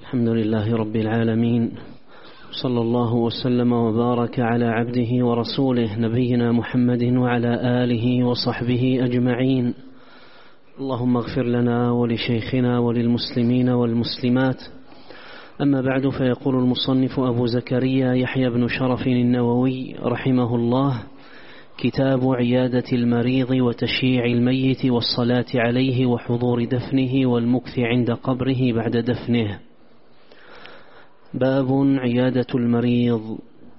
الحمد لله رب العالمين، صلى الله وسلم وبارك على عبده ورسوله نبينا محمد وعلى آله وصحبه أجمعين. اللهم اغفر لنا ولشيخنا وللمسلمين والمسلمات. أما بعد، فيقول المصنف أبو زكريا يحيى بن شرف النووي رحمه الله: كتاب عيادة المريض وتشييع الميت والصلاة عليه وحضور دفنه والمكث عند قبره بعد دفنه. باب عيادة المريض.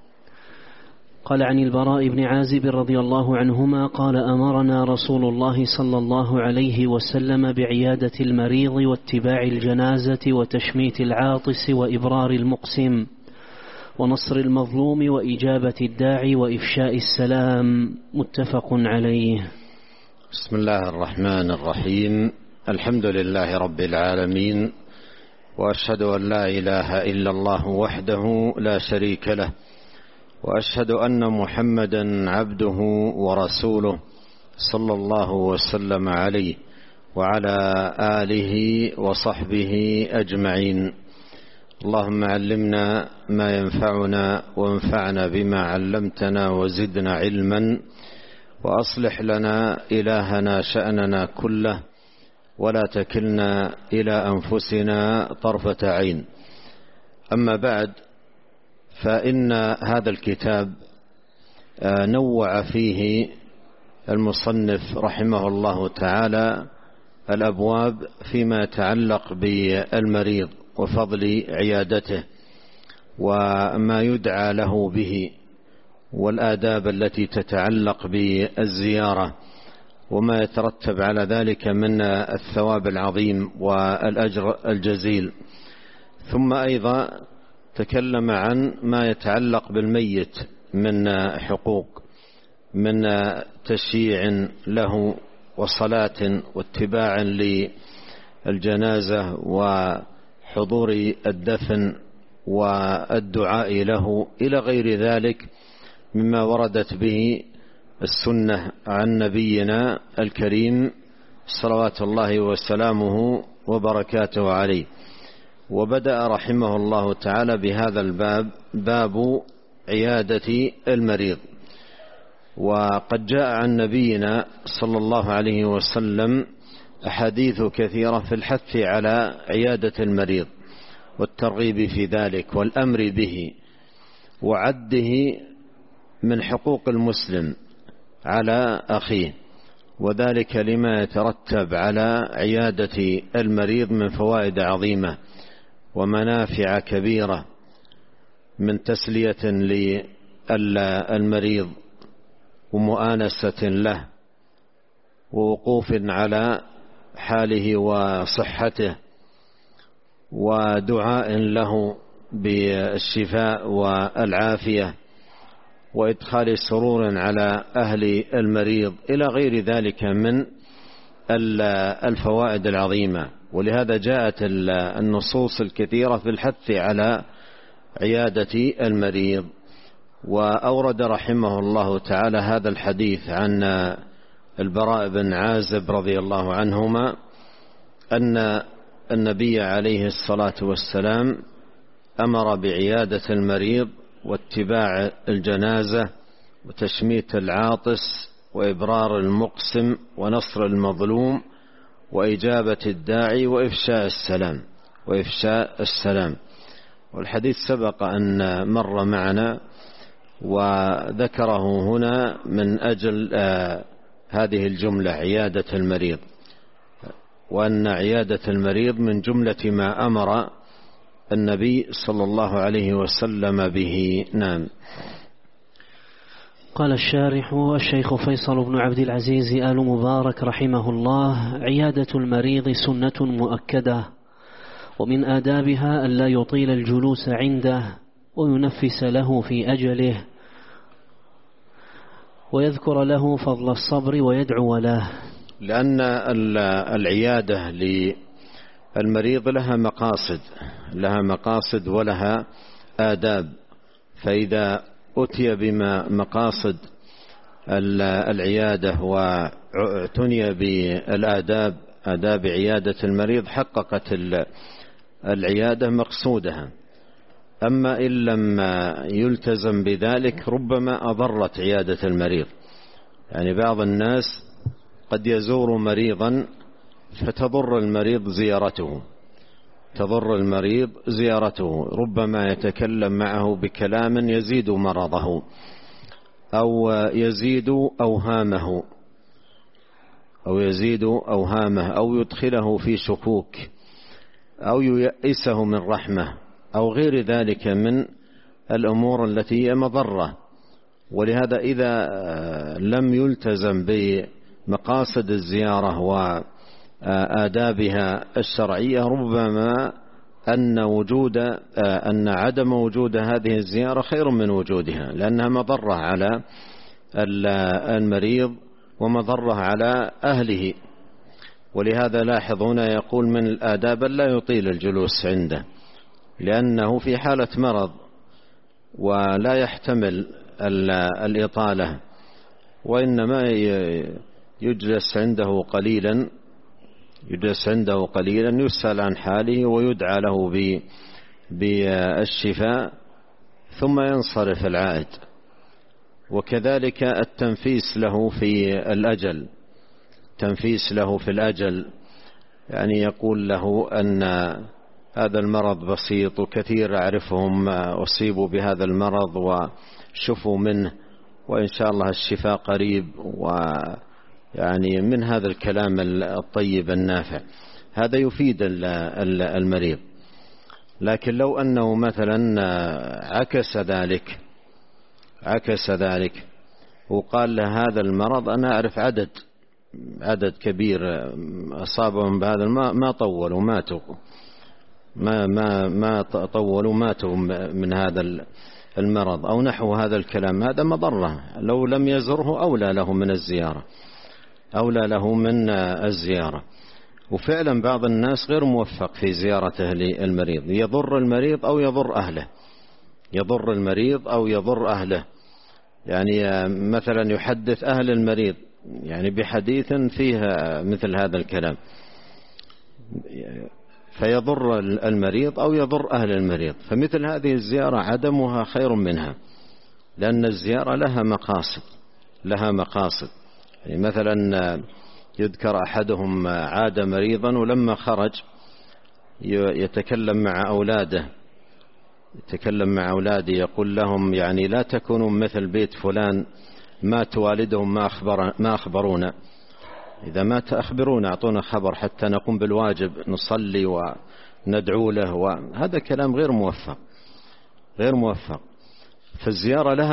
قال عن البراء بن عازب رضي الله عنهما قال: أمرنا رسول الله صلى الله عليه وسلم بعيادة المريض واتباع الجنازة وتشميت العاطس وإبرار المقسم ونصر المظلوم وإجابة الداعي وإفشاء السلام. متفق عليه. بسم الله الرحمن الرحيم. الحمد لله رب العالمين، وأشهد أن لا إله إلا الله وحده لا شريك له، وأشهد أن محمدا عبده ورسوله صلى الله وسلم عليه وعلى آله وصحبه أجمعين. اللهم علمنا ما ينفعنا وانفعنا بما علمتنا وزدنا علما، وأصلح لنا إلهنا شأننا كله، ولا تكلنا إلى أنفسنا طرفة عين. أما بعد، فإن هذا الكتاب نوع فيه المصنف رحمه الله تعالى الأبواب فيما يتعلق بالمريض وفضل عيادته وما يدعى له به، والآداب التي تتعلق بالزيارة وما يترتب على ذلك من الثواب العظيم والأجر الجزيل. ثم أيضا تكلم عن ما يتعلق بالميت من حقوق، من تشييع له وصلاة واتباع للجنازة وحضور الدفن والدعاء له إلى غير ذلك مما وردت به السنة عن نبينا الكريم صلوات الله وسلامه وبركاته عليه. وبدأ رحمه الله تعالى بهذا الباب، باب عيادة المريض. وقد جاء عن نبينا صلى الله عليه وسلم أحاديث كثيرة في الحث على عيادة المريض والترغيب في ذلك والأمر به، وعده من حقوق المسلم على أخيه، وذلك لما يترتب على عيادة المريض من فوائد عظيمة ومنافع كبيرة، من تسلية للمريض ومؤانسة له ووقوف على حاله وصحته ودعاء له بالشفاء والعافية وإدخال سرور على أهل المريض إلى غير ذلك من الفوائد العظيمة. ولهذا جاءت النصوص الكثيرة في الحث على عيادة المريض. وأورد رحمه الله تعالى هذا الحديث عن البراء بن عازب رضي الله عنهما أن النبي عليه الصلاة والسلام أمر بعيادة المريض واتباع الجنازة وتشميت العاطس وإبرار المقسم ونصر المظلوم وإجابة الداعي وإفشاء السلام. والحديث سبق أن مر معنا، وذكره هنا من أجل هذه الجملة عيادة المريض، وأن عيادة المريض من جملة ما أمر النبي صلى الله عليه وسلم به. نعم. قال الشارح الشيخ فيصل بن عبد العزيز آل مبارك رحمه الله: عيادة المريض سنة مؤكدة، ومن آدابها أن لا يطيل الجلوس عنده وينفس له في أجله ويذكر له فضل الصبر ويدعو له. لأن العيادة للمريض لها مقاصد ولها آداب، فإذا أتي بما مقاصد العيادة واعتني بالآداب، آداب عيادة المريض، حققت العيادة مقصودها. أما إن لم يلتزم بذلك ربما أضرت عيادة المريض. يعني بعض الناس قد يزور مريضا فتضر المريض زيارته، ربما يتكلم معه بكلام يزيد مرضه أو يزيد أوهامه أو يدخله في شكوك أو ييئسه من رحمة أو غير ذلك من الأمور التي هي مضرة. ولهذا إذا لم يلتزم بمقاصد الزيارة وآدابها الشرعية ربما أن عدم وجود هذه الزيارة خير من وجودها، لأنها مضرة على المريض ومضرة على أهله. ولهذا لاحظون يقول من الآداب لا يطيل الجلوس عنده، لأنه في حالة مرض ولا يحتمل الإطالة، وإنما يجلس عنده قليلا يسأل عن حاله ويدعى له بالشفاء ثم ينصرف العائد. وكذلك التنفيس له في الأجل، يعني يقول له أن هذا المرض بسيط وكثير أعرفهم أصيبوا بهذا المرض وشفوا منه وإن شاء الله الشفاء قريب، ويعني من هذا الكلام الطيب النافع هذا يفيد المريض. لكن لو أنه مثلا عكس ذلك وقال له هذا المرض أنا أعرف عدد كبير أصابهم بهذا ما طولوا ماتوا من هذا المرض أو نحو هذا الكلام، هذا مضرة. لو لم يزره أولى له من الزيارة. وفعلا بعض الناس غير موفق في زيارته للمريض، يضر المريض أو يضر أهله. يعني مثلا يحدث أهل المريض يعني بحديث فيها مثل هذا الكلام فيضر المريض أو يضر أهل المريض. فمثل هذه الزيارة عدمها خير منها، لأن الزيارة لها مقاصد. يعني مثلا يذكر أحدهم عاد مريضا ولما خرج يتكلم مع أولاده يقول لهم يعني لا تكونوا مثل بيت فلان مات والدهم ما أخبرونا، إذا مات أخبرونا أعطونا خبر حتى نقوم بالواجب نصلي وندعو له. وهذا كلام غير موفق. فالزيارة لها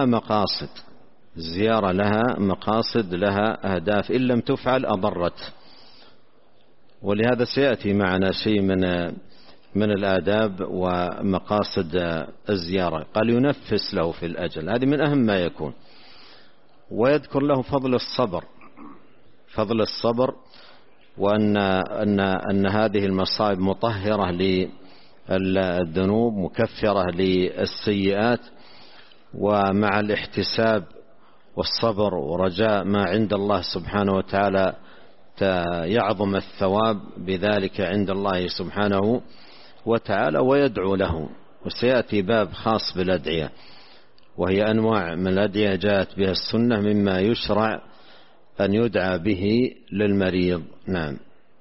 مقاصد، لها أهداف، إن لم تفعل أضرت. ولهذا سيأتي معنا شيء من الآداب ومقاصد الزيارة. قال ينفس له في الأجل، هذه من أهم ما يكون. ويذكر له فضل الصبر وأن هذه المصائب مطهرة للذنوب مكفرة للسيئات، ومع الاحتساب والصبر ورجاء ما عند الله سبحانه وتعالى يعظم الثواب بذلك عند الله سبحانه وتعالى ويدعو له. وسيأتي باب خاص بالأدعية، وهي أنواع من الأدعية جاءت بها السنة مما يشرع أن يدعى به للمريض. نعم.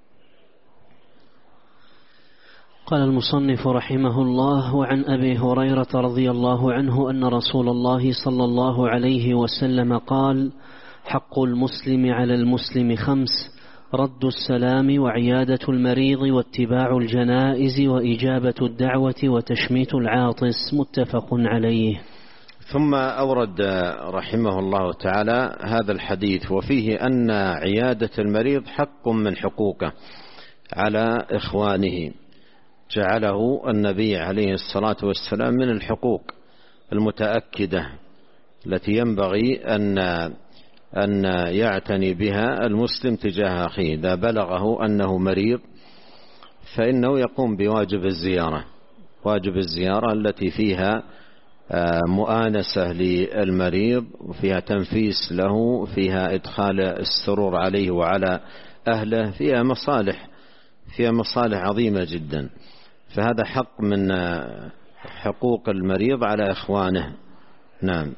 قال المصنف رحمه الله: وعن أبي هريرة رضي الله عنه أن رسول الله صلى الله عليه وسلم قال: حق المسلم على المسلم 5: رد السلام وعيادة المريض واتباع الجنائز وإجابة الدعوة وتشميت العاطس. متفق عليه. ثم أورد رحمه الله تعالى هذا الحديث وفيه أن عيادة المريض حق من حقوقه على إخوانه، جعله النبي عليه الصلاة والسلام من الحقوق المتأكدة التي ينبغي أن يعتني بها المسلم تجاه أخيه. إذا بلغه أنه مريض فإنه يقوم بواجب الزيارة التي فيها مؤانسة للمريض وفيها تنفيس له، فيها إدخال السرور عليه وعلى أهله، فيها مصالح عظيمة جدا. فهذا حق من حقوق المريض على إخوانه. نعم.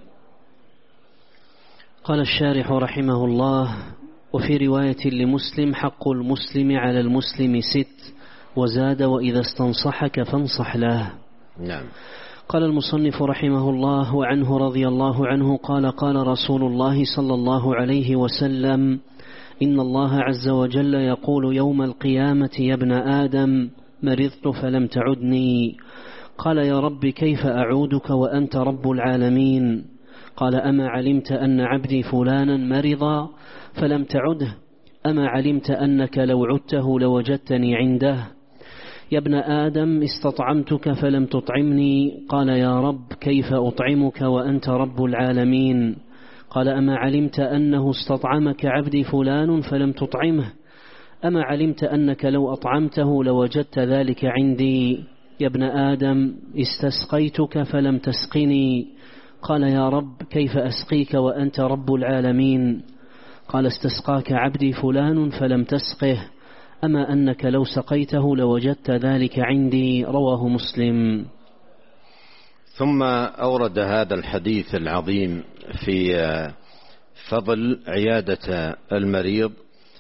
قال الشارح رحمه الله: وفي رواية لمسلم: حق المسلم على المسلم 6، وزاد: وإذا استنصحك فانصح له. نعم. قال المصنف رحمه الله: وعنه رضي الله عنه قال: قال رسول الله صلى الله عليه وسلم: إن الله عز وجل يقول يوم القيامة: يا ابن آدم، مرضت فلم تعدني. قال: يا رب كيف أعودك وأنت رب العالمين؟ قال: أما علمت أن عبدي فلانا مرض فلم تعده؟ أما علمت أنك لو عدته لوجدتني عنده؟ يا ابن آدم، استطعمتك فلم تطعمني. قال: يا رب كيف أطعمك وأنت رب العالمين؟ قال: أما علمت أنه استطعمك عبدي فلان فلم تطعمه؟ أما علمت أنك لو أطعمته لوجدت ذلك عندي؟ يا ابن آدم، استسقيتك فلم تسقني. قال: يا رب كيف أسقيك وأنت رب العالمين؟ قال: استسقاك عبدي فلان فلم تسقه، أما أنك لو سقيته لوجدت ذلك عندي. رواه مسلم. ثم أورد هذا الحديث العظيم في فضل عيادة المريض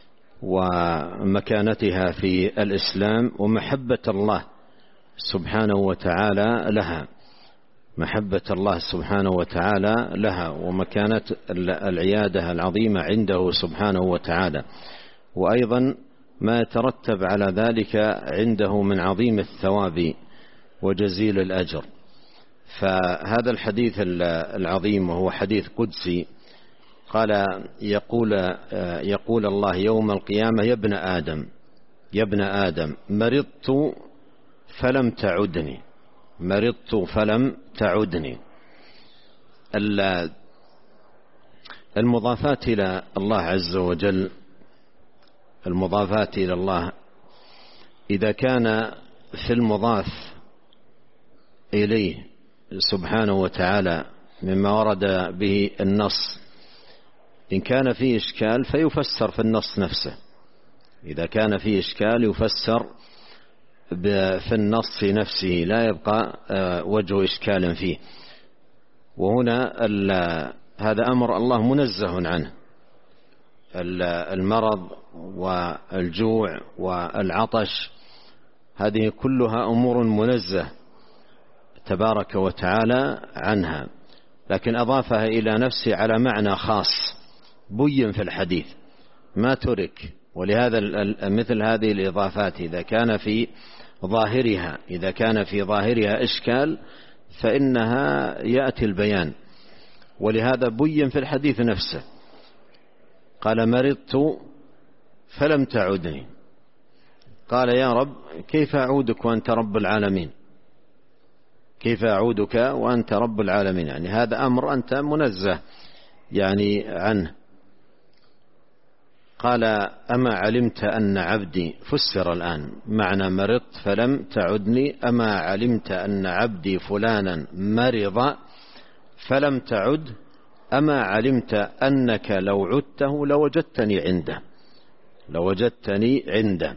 ومكانتها في الإسلام ومحبة الله سبحانه وتعالى لها، محبة الله سبحانه وتعالى لها ومكانة العيادة العظيمة عنده سبحانه وتعالى، وأيضا ما يترتب على ذلك عنده من عظيم الثواب وجزيل الأجر. فهذا الحديث العظيم وهو حديث قدسي قال: يقول الله يوم القيامة: يا ابن آدم، يا ابن آدم، مرضت فلم تعدني، مرضت فلم تعدني. المضافات إلى الله عز وجل، المضافات إلى الله إذا كان في المضاف إليه سبحانه وتعالى مما ورد به النص، إن كان فيه إشكال فيفسر في النص نفسه، إذا كان فيه إشكال يفسر في النص نفسه لا يبقى وجه إشكال فيه. وهنا هذا أمر الله منزه عنه، المرض والجوع والعطش هذه كلها أمور منزه تبارك وتعالى عنها، لكن أضافها إلى نفسه على معنى خاص بين في الحديث ما ترك. ولهذا مثل هذه الإضافات إذا كان في ظاهرها إشكال فإنها يأتي البيان، ولهذا بين في الحديث نفسه. قال: مرضت فلم تعدني. قال: يا رب كيف أعودك وأنت رب العالمين؟ كيف أعودك وأنت رب العالمين؟ يعني هذا أمر أنت منزه يعني عنه. قال: أما علمت أن عبدي، فسر الآن معنى مرضت فلم تعدني: أما علمت أن عبدي فلانا مرض فلم تعد؟ أما علمت أنك لو عدته لوجدتني عنده، لوجدتني عنده.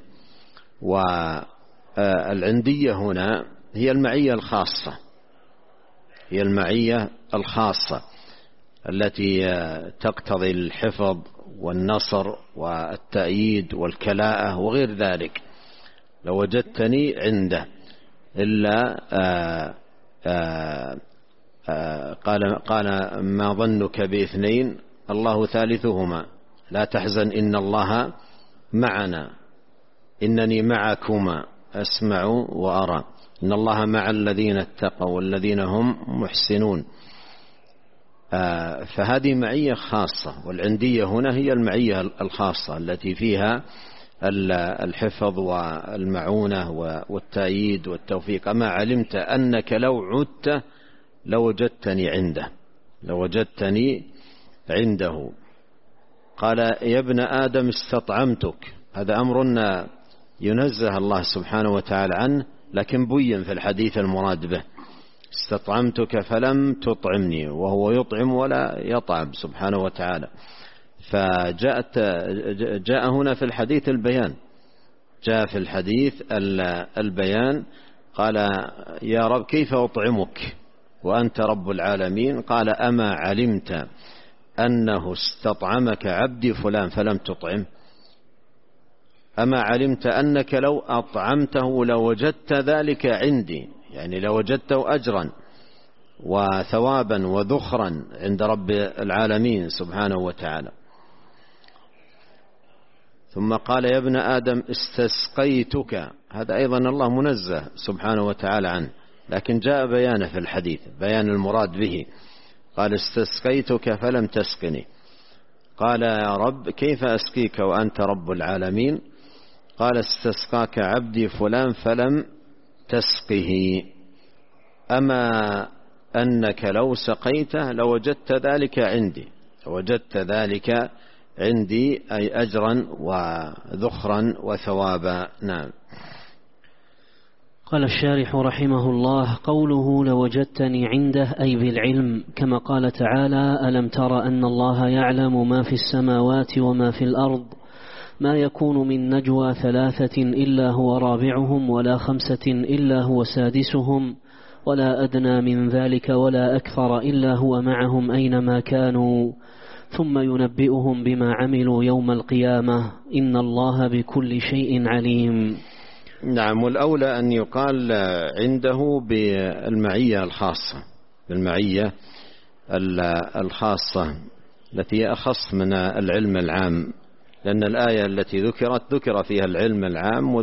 والعندية هنا هي المعية الخاصة، هي المعية الخاصة التي تقتضي الحفظ والنصر والتأييد والكلاءة وغير ذلك. لوجدتني عنده. إلا قال: ما ظنك باثنين الله ثالثهما لا تحزن إن الله معنا إنني معكما أسمع وأرى إن الله مع الذين اتقوا والذين هم محسنون. فهذه معية خاصة، والعندية هنا هي المعية الخاصة التي فيها الحفظ والمعونة والتأييد والتوفيق. أما علمت أنك لو عدت لوجدتني عنده، لوجدتني عنده. قال: يا ابن آدم استطعمتك. هذا أمر ينزه الله سبحانه وتعالى عنه، لكن بين في الحديث المراد به. استطعمتك فلم تطعمني، وهو يطعم ولا يطعم سبحانه وتعالى. جاء هنا في الحديث البيان، جاء في الحديث البيان قال يا رب كيف أطعمك وأنت رب العالمين؟ قال أما علمت أنه استطعمك عبدي فلان فلم تطعم؟ أما علمت أنك لو أطعمته لوجدت ذلك عندي، يعني لوجدته أجرا وثوابا وذخرا عند رب العالمين سبحانه وتعالى. ثم قال يا ابن آدم استسقيتك، هذا أيضا الله منزه سبحانه وتعالى عنه، لكن جاء بيانه في الحديث، بيان المراد به. قال استسقيتك فلم تسقني. قال يا رب كيف أسقيك وأنت رب العالمين؟ قال استسقاك عبدي فلان فلم تسقه، أما أنك لو سقيته لوجدت ذلك عندي، وجدت ذلك عندي أي أجرا وذخرا وثوابا. نعم. قال الشارح رحمه الله: قوله لوجدتني عنده أي بالعلم، كما قال تعالى: ألم تر أن الله يعلم ما في السماوات وما في الأرض، ما يكون من نجوى 3 إلا هو رابعهم ولا 5 إلا هو سادسهم ولا أدنى من ذلك ولا أكثر إلا هو معهم أينما كانوا ثم ينبئهم بما عملوا يوم القيامة إن الله بكل شيء عليم. نعم. والأولى أن يقال عنده بالمعية الخاصة، بالمعية الخاصة التي أخص من العلم العام، لأن الآية التي ذكر فيها العلم العام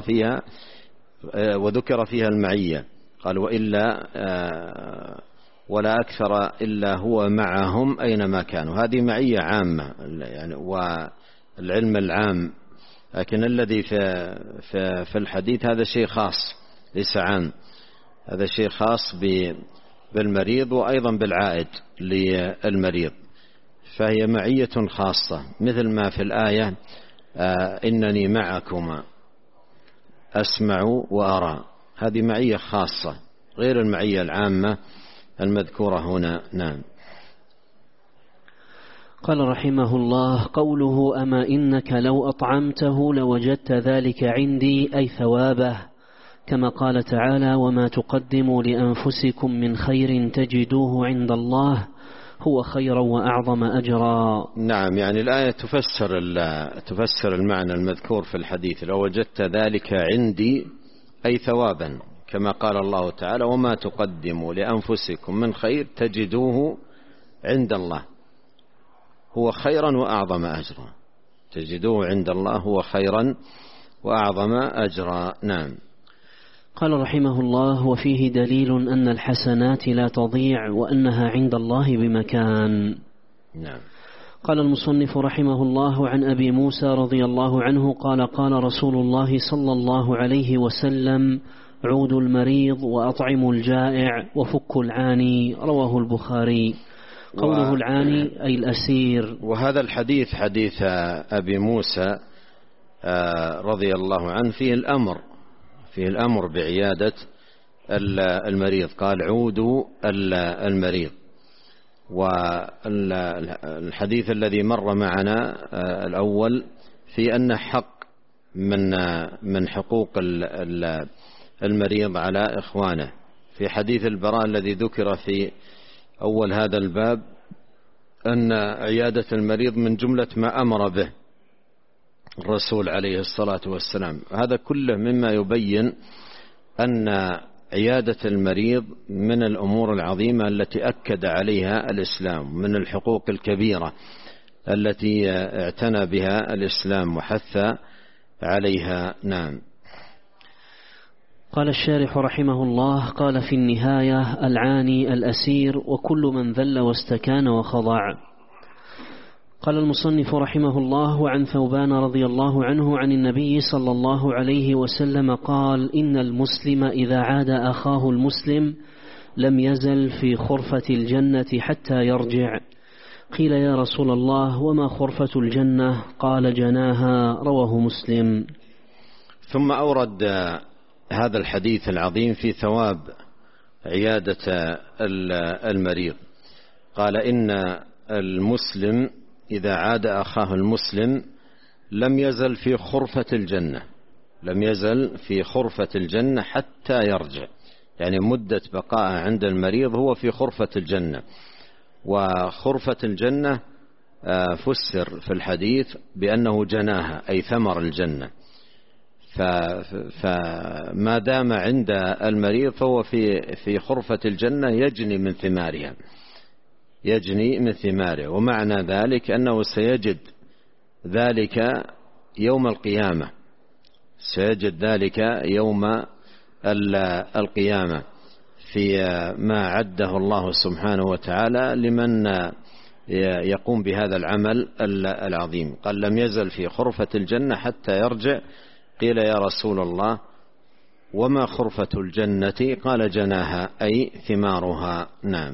وذكر فيها المعية. قال وإلا ولا أكثر إلا هو معهم أينما كانوا، هذه معية عامة يعني والعلم العام، لكن الذي في الحديث هذا شيء خاص ليس عام، هذا شيء خاص بالمريض وأيضا بالعائد للمريض، فهي معية خاصة، مثل ما في الآية إنني معكما أسمع وأرى، هذه معية خاصة غير المعية العامة المذكورة هنا. نعم. قال رحمه الله: قوله أما إنك لو أطعمته لوجدت ذلك عندي أي ثوابه، كما قال تعالى: وما تقدموا لأنفسكم من خير تجدوه عند الله هو خيرا وأعظم أجرا. نعم، يعني الآية تفسر المعنى المذكور في الحديث: لو وجدت ذلك عندي أي ثوابا، كما قال الله تعالى: وما تقدموا لأنفسكم من خير تجدوه عند الله هو خيرا وأعظم أجرا، تجدوه عند الله هو خيرا وأعظم أجرا. نعم. قال رحمه الله: وفيه دليل أن الحسنات لا تضيع وأنها عند الله بمكان. نعم. قال المصنف رحمه الله: عن أبي موسى رضي الله عنه قال: قال رسول الله صلى الله عليه وسلم: عودوا المريض وأطعموا الجائع وفكوا العاني. رواه البخاري. قوله العاني أي الأسير. وهذا الحديث حديث أبي موسى رضي الله عنه فيه الأمر بعيادة المريض، قال عودوا المريض. والحديث الذي مر معنا الأول في أن حق من حقوق المريض على إخوانه. في حديث البراء الذي ذكر في أول هذا الباب أن عيادة المريض من جملة ما أمر به الرسول عليه الصلاة والسلام. هذا كله مما يبين أن عيادة المريض من الأمور العظيمة التي أكد عليها الإسلام، من الحقوق الكبيرة التي اعتنى بها الإسلام وحث عليها. نعم. قال الشارح رحمه الله: قال في النهاية: العاني الأسير وكل من ذل واستكان وخضع. قال المصنف رحمه الله: وعن ثوبان رضي الله عنه عن النبي صلى الله عليه وسلم قال: إن المسلم إذا عاد أخاه المسلم لم يزل في خرفة الجنة حتى يرجع. قيل: يا رسول الله وما خرفة الجنة؟ قال: جناها. رواه مسلم. ثم أورد هذا الحديث العظيم في ثواب عيادة المريض. قال: إن المسلم إذا عاد أخاه المسلم لم يزل في خرفة الجنة، لم يزل في خرفة الجنة حتى يرجع، يعني مدة بقاءه عند المريض هو في خرفة الجنة. وخرفة الجنة فسر في الحديث بأنه جناها أي ثمر الجنة، فما دام عند المريض فهو في خرفة الجنة يجني من ثمارها، يجني من ثماره. ومعنى ذلك أنه سيجد ذلك يوم القيامة، سيجد ذلك يوم القيامة في ما عده الله سبحانه وتعالى لمن يقوم بهذا العمل العظيم. قال لم يزل في خرفة الجنة حتى يرجع. قيل يا رسول الله وما خرفة الجنة؟ قال جناها أي ثمارها. نعم.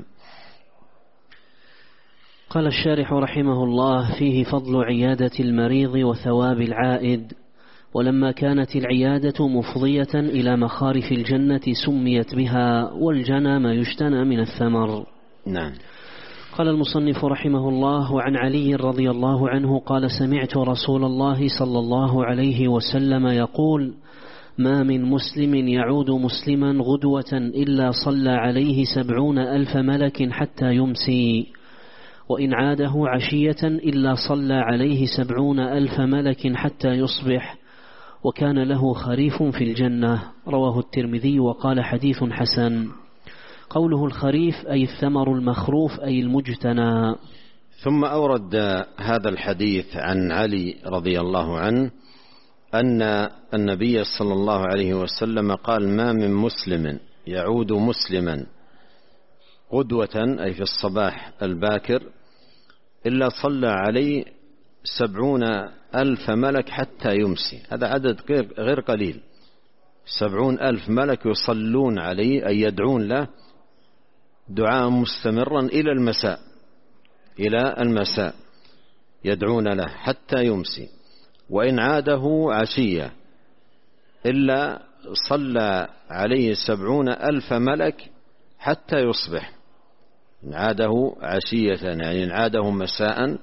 قال الشارح رحمه الله: فيه فضل عيادة المريض وثواب العائد. ولما كانت العيادة مفضية إلى مخارف الجنة سميت بها، والجنى ما يجتنى من الثمر. نعم. قال المصنف رحمه الله: وعن علي رضي الله عنه قال: سمعت رسول الله صلى الله عليه وسلم يقول: ما من مسلم يعود مسلما غدوة إلا صلى عليه 70,000 ملك حتى يمسي، وإن عاده عشية إلا صلى عليه 70,000 ملك حتى يصبح، وكان له خريف في الجنة. رواه الترمذي وقال: حديث حسن. قوله الخريف أي الثمر المخروف أي المجتنى. ثم أورد هذا الحديث عن علي رضي الله عنه أن النبي صلى الله عليه وسلم قال: ما من مسلم يعود مسلما غدوة أي في الصباح الباكر إلا صلى عليه 70,000 ملك حتى يمسي. هذا عدد غير قليل، 70,000 ملك يصلون عليه أي يدعون له دعاء مستمرا إلى المساء، إلى المساء يدعون له حتى يمسي. وإن عاده عشية إلا صلى عليه 70,000 ملك حتى يصبح. إن عاده عشية يعني إن عاده مساء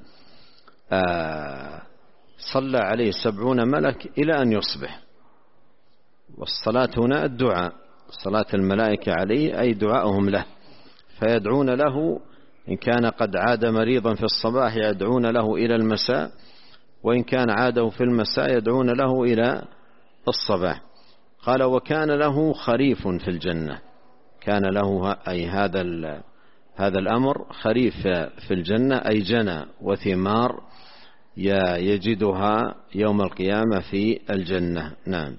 صلى عليه 70 ملك إلى أن يصبح. والصلاة هنا الدعاء، صلاة الملائكة عليه أي دعاءهم له، فيدعون له إن كان قد عاد مريضا في الصباح يدعون له إلى المساء، وإن كان عاده في المساء يدعون له إلى الصباح. قال: وكان له خريف في الجنة. كان له أي هذا الأمر خريف في الجنة أي جنى وثمار يجدها يوم القيامة في الجنة. نعم.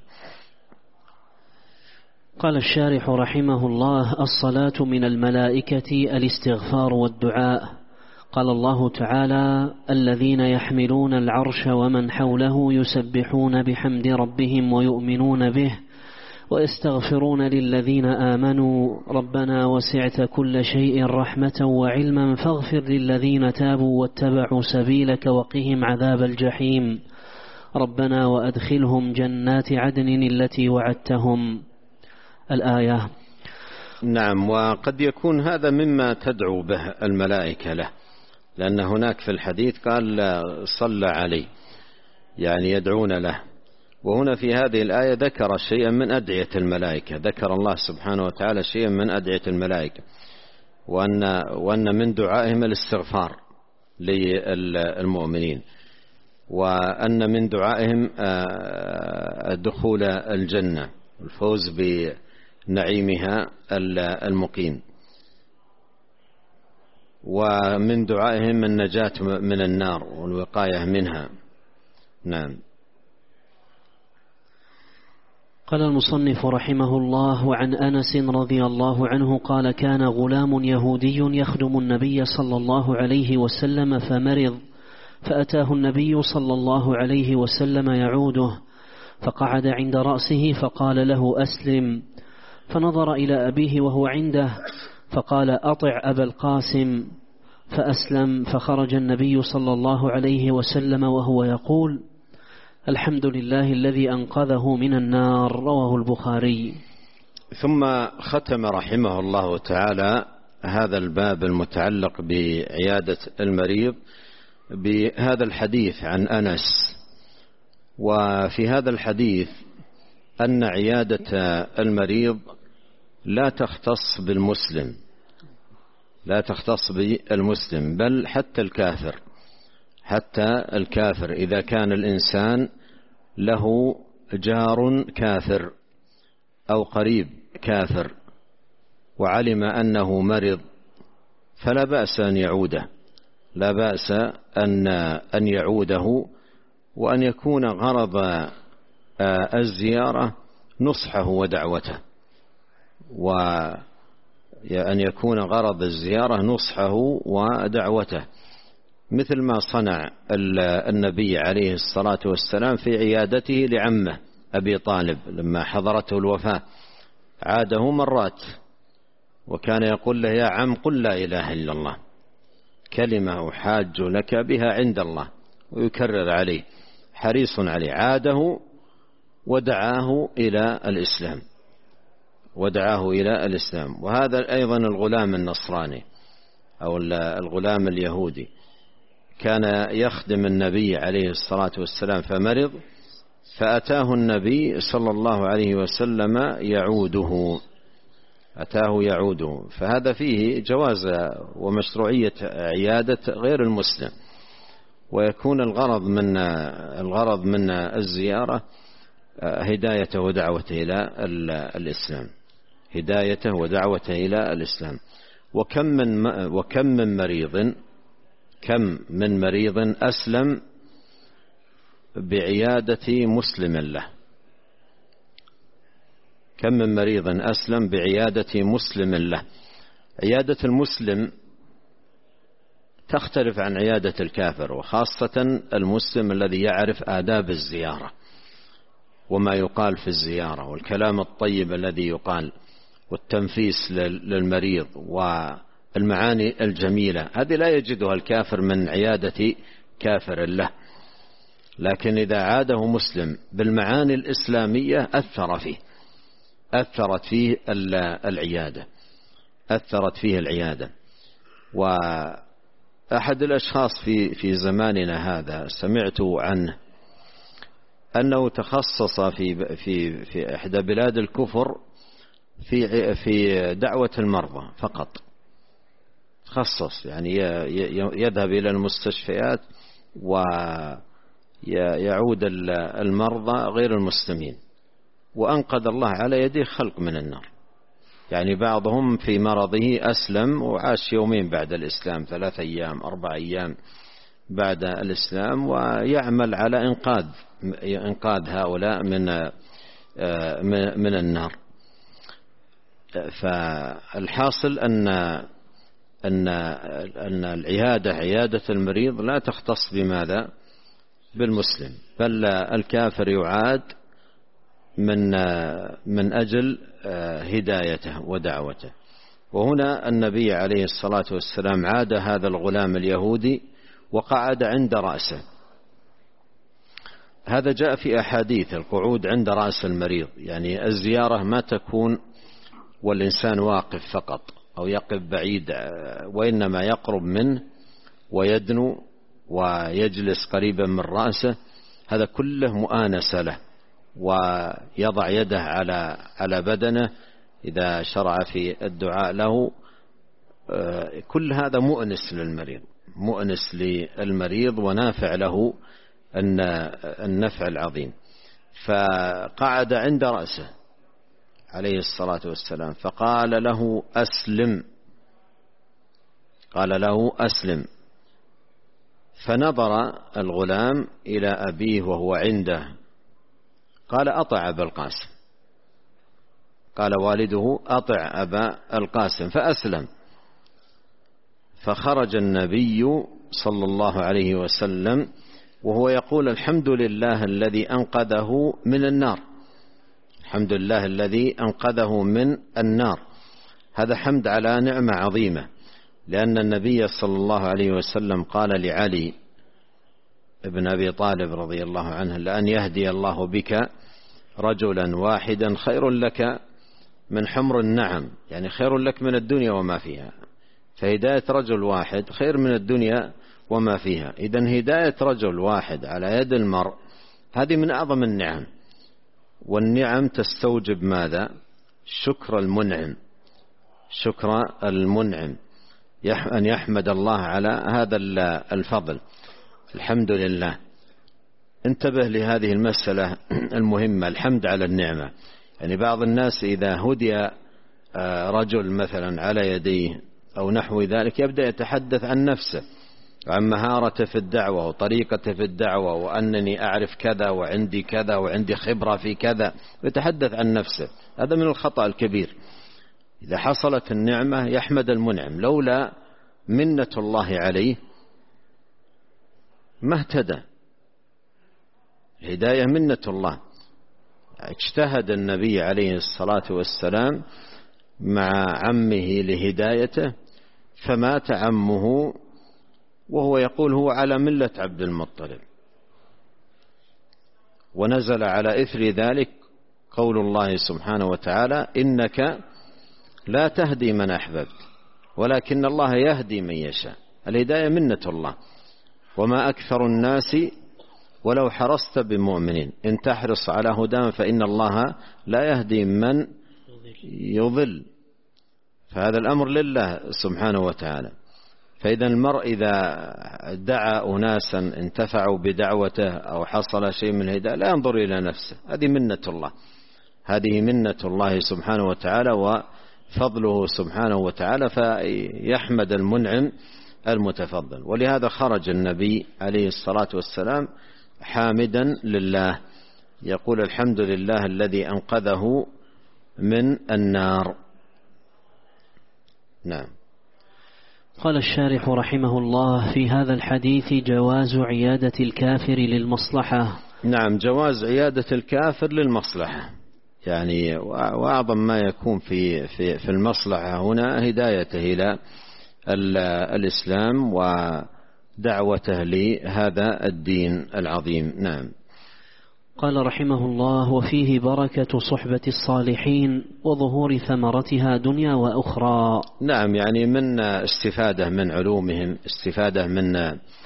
قال الشارح رحمه الله: الصلاة من الملائكة الاستغفار والدعاء. قال الله تعالى: الذين يحملون العرش ومن حوله يسبحون بحمد ربهم ويؤمنون به ويستغفرون للذين آمنوا ربنا وسعت كل شيء رحمة وعلما فاغفر للذين تابوا واتبعوا سبيلك وقهم عذاب الجحيم ربنا وأدخلهم جنات عدن التي وعدتهم. الآية. نعم. وقد يكون هذا مما تدعو به الملائكة له، لأن هناك في الحديث قال صلى عليه يعني يدعون له، وهنا في هذه الآية ذكر شيئا من أدعية الملائكة، ذكر الله سبحانه وتعالى شيئا من أدعية الملائكة، وأن من دعائهم الاستغفار للمؤمنين، وأن من دعائهم دخول الجنة الفوز بنعيمها المقيم، ومن دعائهم النجاة من النار والوقاية منها. نعم. قال المصنف رحمه الله: وعن أنس رضي الله عنه قال: كان غلام يهودي يخدم النبي صلى الله عليه وسلم فمرض، فأتاه النبي صلى الله عليه وسلم يعوده، فقعد عند رأسه فقال له: أسلم. فنظر إلى أبيه وهو عنده فقال: أطع أبا القاسم، فأسلم. فخرج النبي صلى الله عليه وسلم وهو يقول: الحمد لله الذي أنقذه من النار. رواه البخاري. ثم ختم رحمه الله تعالى هذا الباب المتعلق بعيادة المريض بهذا الحديث عن أنس. وفي هذا الحديث أن عيادة المريض لا تختص بالمسلم، لا تختص بالمسلم، بل حتى الكافر إذا كان الإنسان له جار كافر أو قريب كافر وعلم أنه مرض فلا بأس أن يعوده، لا بأس أن يعوده، وأن يكون غرض الزيارة نصحه ودعوته، وأن يكون غرض الزيارة نصحه ودعوته، مثل ما صنع النبي عليه الصلاة والسلام في عيادته لعمه أبي طالب لما حضرته الوفاة، عاده مرات وكان يقول له: يا عم قل لا إله إلا الله، كلمة أحاج لك بها عند الله، ويكرر عليه، حريص عليه، عاده ودعاه إلى الإسلام. وهذا أيضا الغلام النصراني أو الغلام اليهودي كان يخدم النبي عليه الصلاة والسلام فمرض، فأتاه النبي صلى الله عليه وسلم يعوده، فهذا فيه جواز ومشروعية عيادة غير المسلم، ويكون الغرض من الزيارة هدايته ودعوته إلى الإسلام. وكم من مريض أسلم بعيادة مسلم له، كم من مريض أسلم بعيادة مسلم له. عيادة المسلم تختلف عن عيادة الكافر، وخاصة المسلم الذي يعرف آداب الزيارة وما يقال في الزيارة والكلام الطيب الذي يقال والتنفيس للمريض والمعاني الجميلة، هذه لا يجدها الكافر من عيادة كافر له. لكن إذا عاده مسلم بالمعاني الإسلامية أثرت فيه العيادة. وأحد الأشخاص في زماننا هذا سمعت عنه أنه تخصص في إحدى بلاد الكفر في دعوة المرضى فقط، تخصص يعني يذهب إلى المستشفيات ويعود المرضى غير المسلمين، وأنقذ الله على يديه خلق من النار. يعني بعضهم في مرضه أسلم وعاش يومين بعد الإسلام، 3 أيام 4 أيام بعد الإسلام، ويعمل على إنقاذ هؤلاء من النار. فالحاصل أن عيادة المريض لا تختص بماذا؟ بالمسلم، بل الكافر يعاد من أجل هدايته ودعوته. وهنا النبي عليه الصلاة والسلام عاد هذا الغلام اليهودي وقعد عند رأسه. هذا جاء في أحاديث القعود عند رأس المريض، يعني الزيارة ما تكون والإنسان واقف فقط أو يقف بعيد، وإنما يقرب منه ويدنو ويجلس قريبا من رأسه، هذا كله مؤانسة له، ويضع يده على بدنه إذا شرع في الدعاء له. كل هذا مؤنس للمريض ونافع له النفع العظيم. فقعد عند رأسه عليه الصلاة والسلام فقال له أسلم. فنظر الغلام إلى أبيه وهو عنده، قال: أطع أبا القاسم. قال والده: أطع أبا القاسم، فأسلم. فخرج النبي صلى الله عليه وسلم وهو يقول: الحمد لله الذي أنقذه من النار، الحمد لله الذي أنقذه من النار. هذا حمد على نعمة عظيمة، لأن النبي صلى الله عليه وسلم قال لعلي ابن أبي طالب رضي الله عنه: لأن يهدي الله بك رجلا واحدا خير لك من حمر النعم، يعني خير لك من الدنيا وما فيها. فهداية رجل واحد خير من الدنيا وما فيها. إذن هداية رجل واحد على يد المرء هذه من أعظم النعم، والنعم تستوجب ماذا؟ شكر المنعم، شكر المنعم، أن يحمد الله على هذا الفضل. الحمد لله. انتبه لهذه المسألة المهمة، الحمد على النعمة. يعني بعض الناس إذا هدي رجل مثلا على يديه أو نحو ذلك يبدأ يتحدث عن نفسه وعن مهارته في الدعوة وطريقته في الدعوة، وأنني أعرف كذا وعندي كذا وعندي خبرة في كذا، ويتحدث عن نفسه. هذا من الخطأ الكبير. إذا حصلت النعمة يحمد المنعم. لولا منة الله عليه ما اهتدى. الهداية منة الله. اجتهد النبي عليه الصلاة والسلام مع عمه لهدايته، فمات عمه وهو يقول هو على ملة عبد المطلب، ونزل على إثر ذلك قول الله سبحانه وتعالى: إنك لا تهدي من أحببت ولكن الله يهدي من يشاء. الهداية منة الله. وما أكثر الناس ولو حرصت بمؤمنين إن تحرص على هداهم فإن الله لا يهدي من يضل. فهذا الأمر لله سبحانه وتعالى. فإذا المرء إذا دعا أناسا انتفعوا بدعوته أو حصل شيء من الهداية لا ينظر إلى نفسه. هذه منة الله، هذه منة الله سبحانه وتعالى وفضله سبحانه وتعالى، فيحمد المنعم المتفضل. ولهذا خرج النبي عليه الصلاة والسلام حامدا لله، يقول: الحمد لله الذي أنقذه من النار. نعم. قال الشارح رحمه الله: في هذا الحديث جواز عيادة الكافر للمصلحة. نعم، جواز عيادة الكافر للمصلحة، يعني وأعظم ما يكون في المصلحة هنا هدايته إلى الإسلام ودعوته لهذا الدين العظيم. نعم. قال رحمه الله: وفيه بركة صحبة الصالحين وظهور ثمرتها دنيا وأخرى. نعم، يعني من استفادة من علومهم، استفادة من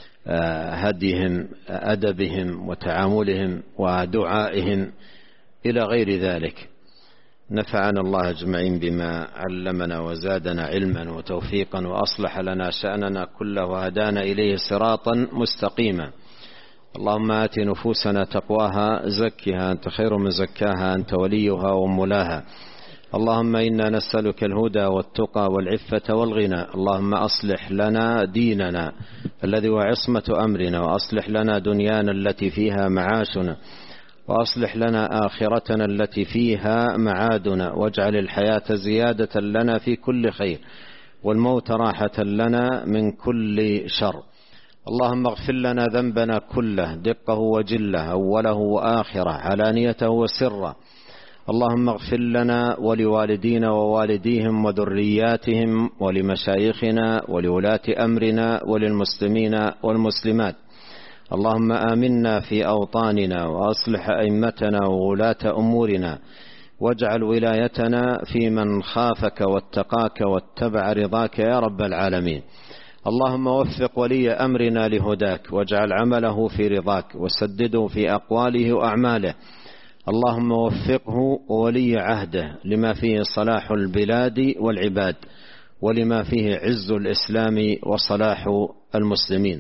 هديهم، أدبهم وتعاملهم ودعائهم إلى غير ذلك. نفعنا الله أجمعين بما علمنا وزادنا علما وتوفيقا وأصلح لنا شأننا كله وهدانا إليه صراطا مستقيما. اللهم آت نفوسنا تقواها زكها أنت خير من زكاها أنت وليها ومولاها. اللهم إنا نسألك الهدى والتقى والعفة والغنى. اللهم أصلح لنا ديننا الذي هو عصمة أمرنا، وأصلح لنا دنيانا التي فيها معاشنا، وأصلح لنا آخرتنا التي فيها معادنا، واجعل الحياة زيادة لنا في كل خير والموت راحة لنا من كل شر. اللهم اغفر لنا ذنبنا كله دقه وجله أوله وآخره علانيته وسره. اللهم اغفر لنا ولوالدينا ووالديهم وذرياتهم ولمشايخنا ولولاة أمرنا وللمسلمين والمسلمات. اللهم آمنا في أوطاننا وأصلح أئمتنا وولاة أمورنا، واجعل ولايتنا في من خافك واتقاك واتبع رضاك يا رب العالمين. اللهم وفق ولي أمرنا لهداك، واجعل عمله في رضاك، وسدده في أقواله وأعماله. اللهم وفقه وولي عهده لما فيه صلاح البلاد والعباد، ولما فيه عز الإسلام وصلاح المسلمين.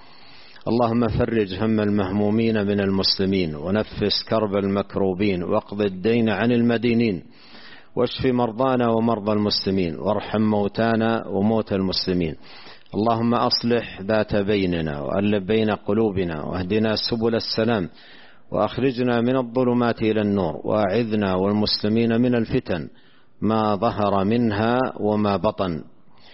اللهم فرج هم المهمومين من المسلمين، ونفس كرب المكروبين، واقض الدين عن المدينين، واشف مرضانا ومرضى المسلمين، وارحم موتانا وموتى المسلمين. اللهم أصلح ذات بيننا، وألف بين قلوبنا، واهدنا سبل السلام، وأخرجنا من الظلمات إلى النور، وأعذنا والمسلمين من الفتن ما ظهر منها وما بطن.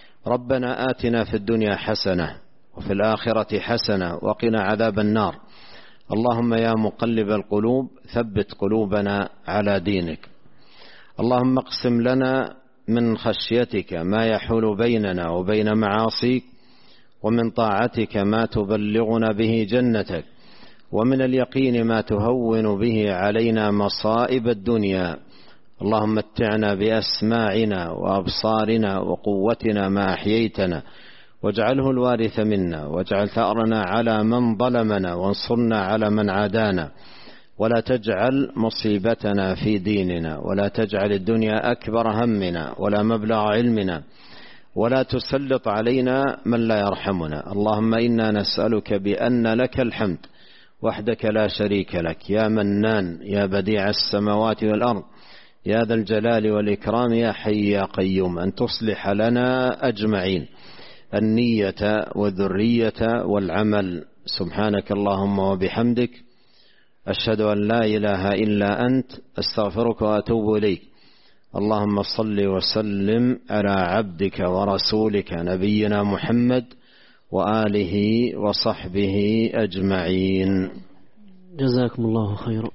ربنا آتنا في الدنيا حسنة وفي الآخرة حسنة وقنا عذاب النار. اللهم يا مقلب القلوب ثبت قلوبنا على دينك. اللهم اقسم لنا من خشيتك ما يحول بيننا وبين معاصيك، ومن طاعتك ما تبلغنا به جنتك، ومن اليقين ما تهون به علينا مصائب الدنيا. اللهم متعنا بأسماعنا وأبصارنا وقوتنا ما أحييتنا، واجعله الوارث منا، واجعل ثأرنا على من ظلمنا، وانصرنا على من عادانا، ولا تجعل مصيبتنا في ديننا، ولا تجعل الدنيا أكبر همنا ولا مبلغ علمنا، ولا تسلط علينا من لا يرحمنا. اللهم إنا نسألك بأن لك الحمد وحدك لا شريك لك، يا منان يا بديع السماوات والأرض، يا ذا الجلال والإكرام، يا حي يا قيوم، أن تصلح لنا أجمعين النية والذرية والعمل. سبحانك اللهم وبحمدك، أشهد أن لا إله إلا أنت، أستغفرك وأتوب إليك. اللهم صل وسلم على عبدك ورسولك نبينا محمد وآله وصحبه أجمعين. جزاكم الله خيرا.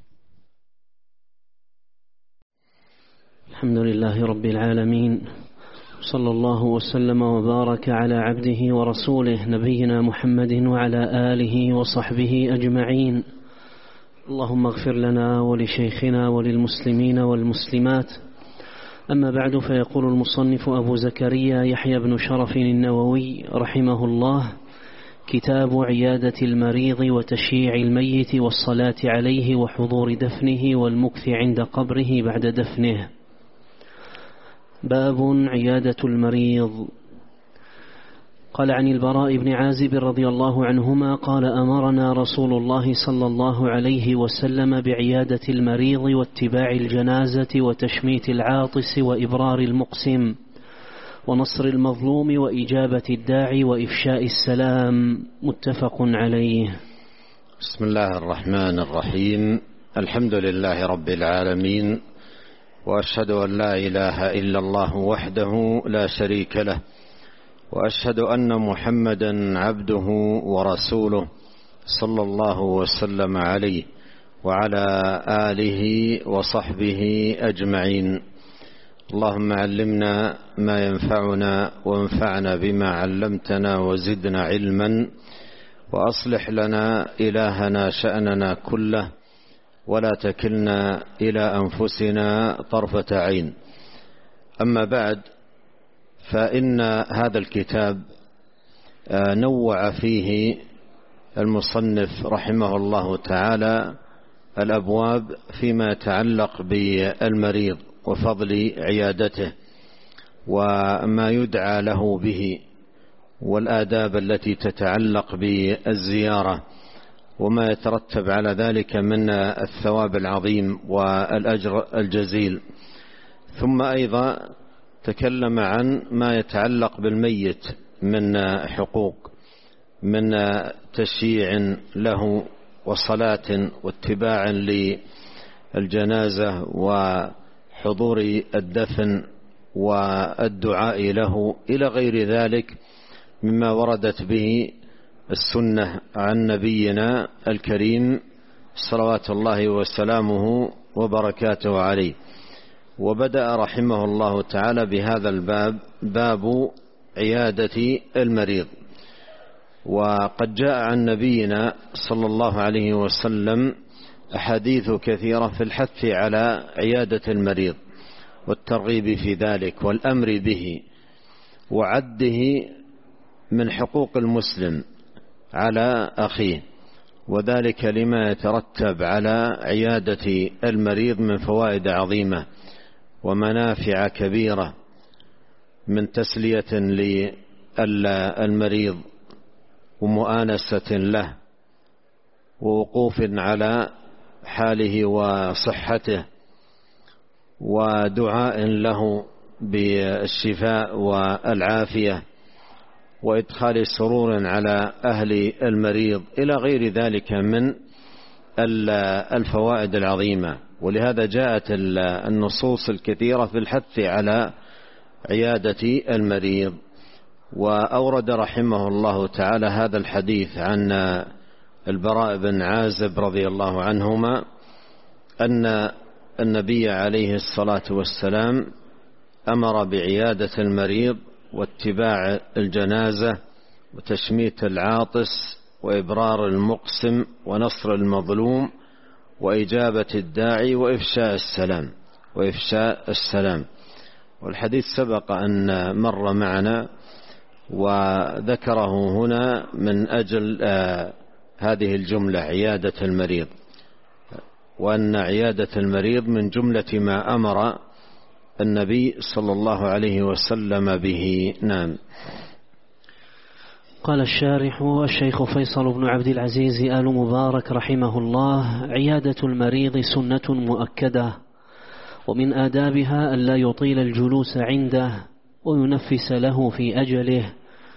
الحمد لله رب العالمين، صلى الله وسلم وبارك على عبده ورسوله نبينا محمد وعلى آله وصحبه أجمعين. اللهم اغفر لنا ولشيخنا وللمسلمين والمسلمات. أما بعد، فيقول المصنف أبو زكريا يحيى بن شرف النووي رحمه الله: كتاب عيادة المريض وتشييع الميت والصلاة عليه وحضور دفنه والمكث عند قبره بعد دفنه. باب عيادة المريض. قال عن البراء بن عازب رضي الله عنهما قال: أمرنا رسول الله صلى الله عليه وسلم بعيادة المريض واتباع الجنازة وتشميت العاطس وإبرار المقسم ونصر المظلوم وإجابة الداعي وإفشاء السلام. متفق عليه. بسم الله الرحمن الرحيم. الحمد لله رب العالمين، وأشهد أن لا إله إلا الله وحده لا شريك له، وأشهد أن محمدا عبده ورسوله صلى الله وسلم عليه وعلى آله وصحبه أجمعين. اللهم علمنا ما ينفعنا وانفعنا بما علمتنا وزدنا علما، وأصلح لنا إلهنا شأننا كله، ولا تكلنا إلى أنفسنا طرفة عين. أما بعد، فإن هذا الكتاب نوع فيه المصنف رحمه الله تعالى الأبواب فيما يتعلق بالمريض وفضل عيادته وما يدعى له به، والآداب التي تتعلق بالزيارة وما يترتب على ذلك من الثواب العظيم والأجر الجزيل. ثم أيضا تكلم عن ما يتعلق بالميت من حقوق، من تشييع له وصلاة واتباع للجنازة وحضور الدفن والدعاء له إلى غير ذلك مما وردت به السنة عن نبينا الكريم صلوات الله وسلامه وبركاته عليه. وبدأ رحمه الله تعالى بهذا الباب، باب عيادة المريض. وقد جاء عن نبينا صلى الله عليه وسلم أحاديث كثيرة في الحث على عيادة المريض والترغيب في ذلك والأمر به، وعده من حقوق المسلم على أخيه، وذلك لما يترتب على عيادة المريض من فوائد عظيمة ومنافع كبيرة، من تسلية للمريض ومؤانسة له ووقوف على حاله وصحته ودعاء له بالشفاء والعافية وإدخال سرور على أهل المريض إلى غير ذلك من الفوائد العظيمة. ولهذا جاءت النصوص الكثيرة في الحث على عيادة المريض. وأورد رحمه الله تعالى هذا الحديث عن البراء بن عازب رضي الله عنهما أن النبي عليه الصلاة والسلام أمر بعيادة المريض واتباع الجنازة وتشميت العاطس وإبرار المقسم ونصر المظلوم وإجابة الداعي وإفشاء السلام. والحديث سبق أن مر معنا، وذكره هنا من أجل هذه الجملة عيادة المريض. وأن عيادة المريض من جملة ما أمر النبي صلى الله عليه وسلم به. نعم. قال الشارح الشيخ فيصل بن عبد العزيز آل مبارك رحمه الله: عيادة المريض سنة مؤكدة، ومن آدابها ألا يطيل الجلوس عنده وينفس له في أجله،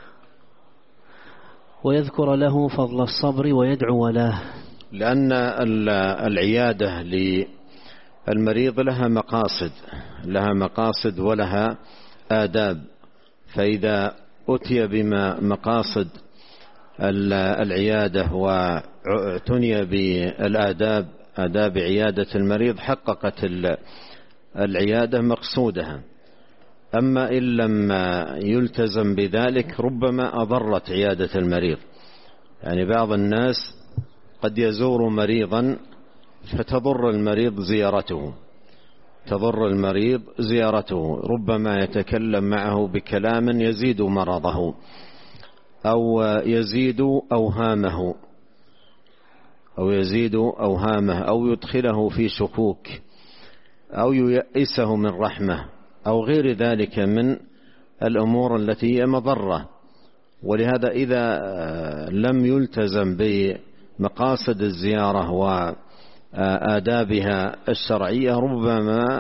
ويذكر له فضل الصبر ويدعو له. لأن العيادة للمريض لها مقاصد ولها آداب، فإذا أتي بما مقاصد العيادة واعتني بالآداب، آداب عيادة المريض، حققت العيادة مقصودها. أما إن لم يلتزم بذلك ربما أضرت عيادة المريض. يعني بعض الناس قد يزور مريضا فتضر المريض زيارته، ربما يتكلم معه بكلام يزيد مرضه أو يزيد أوهامه أو يدخله في شكوك أو ييئسه من رحمة أو غير ذلك من الأمور التي هي مضرة. ولهذا إذا لم يلتزم بمقاصد الزيارة وآدابها الشرعية ربما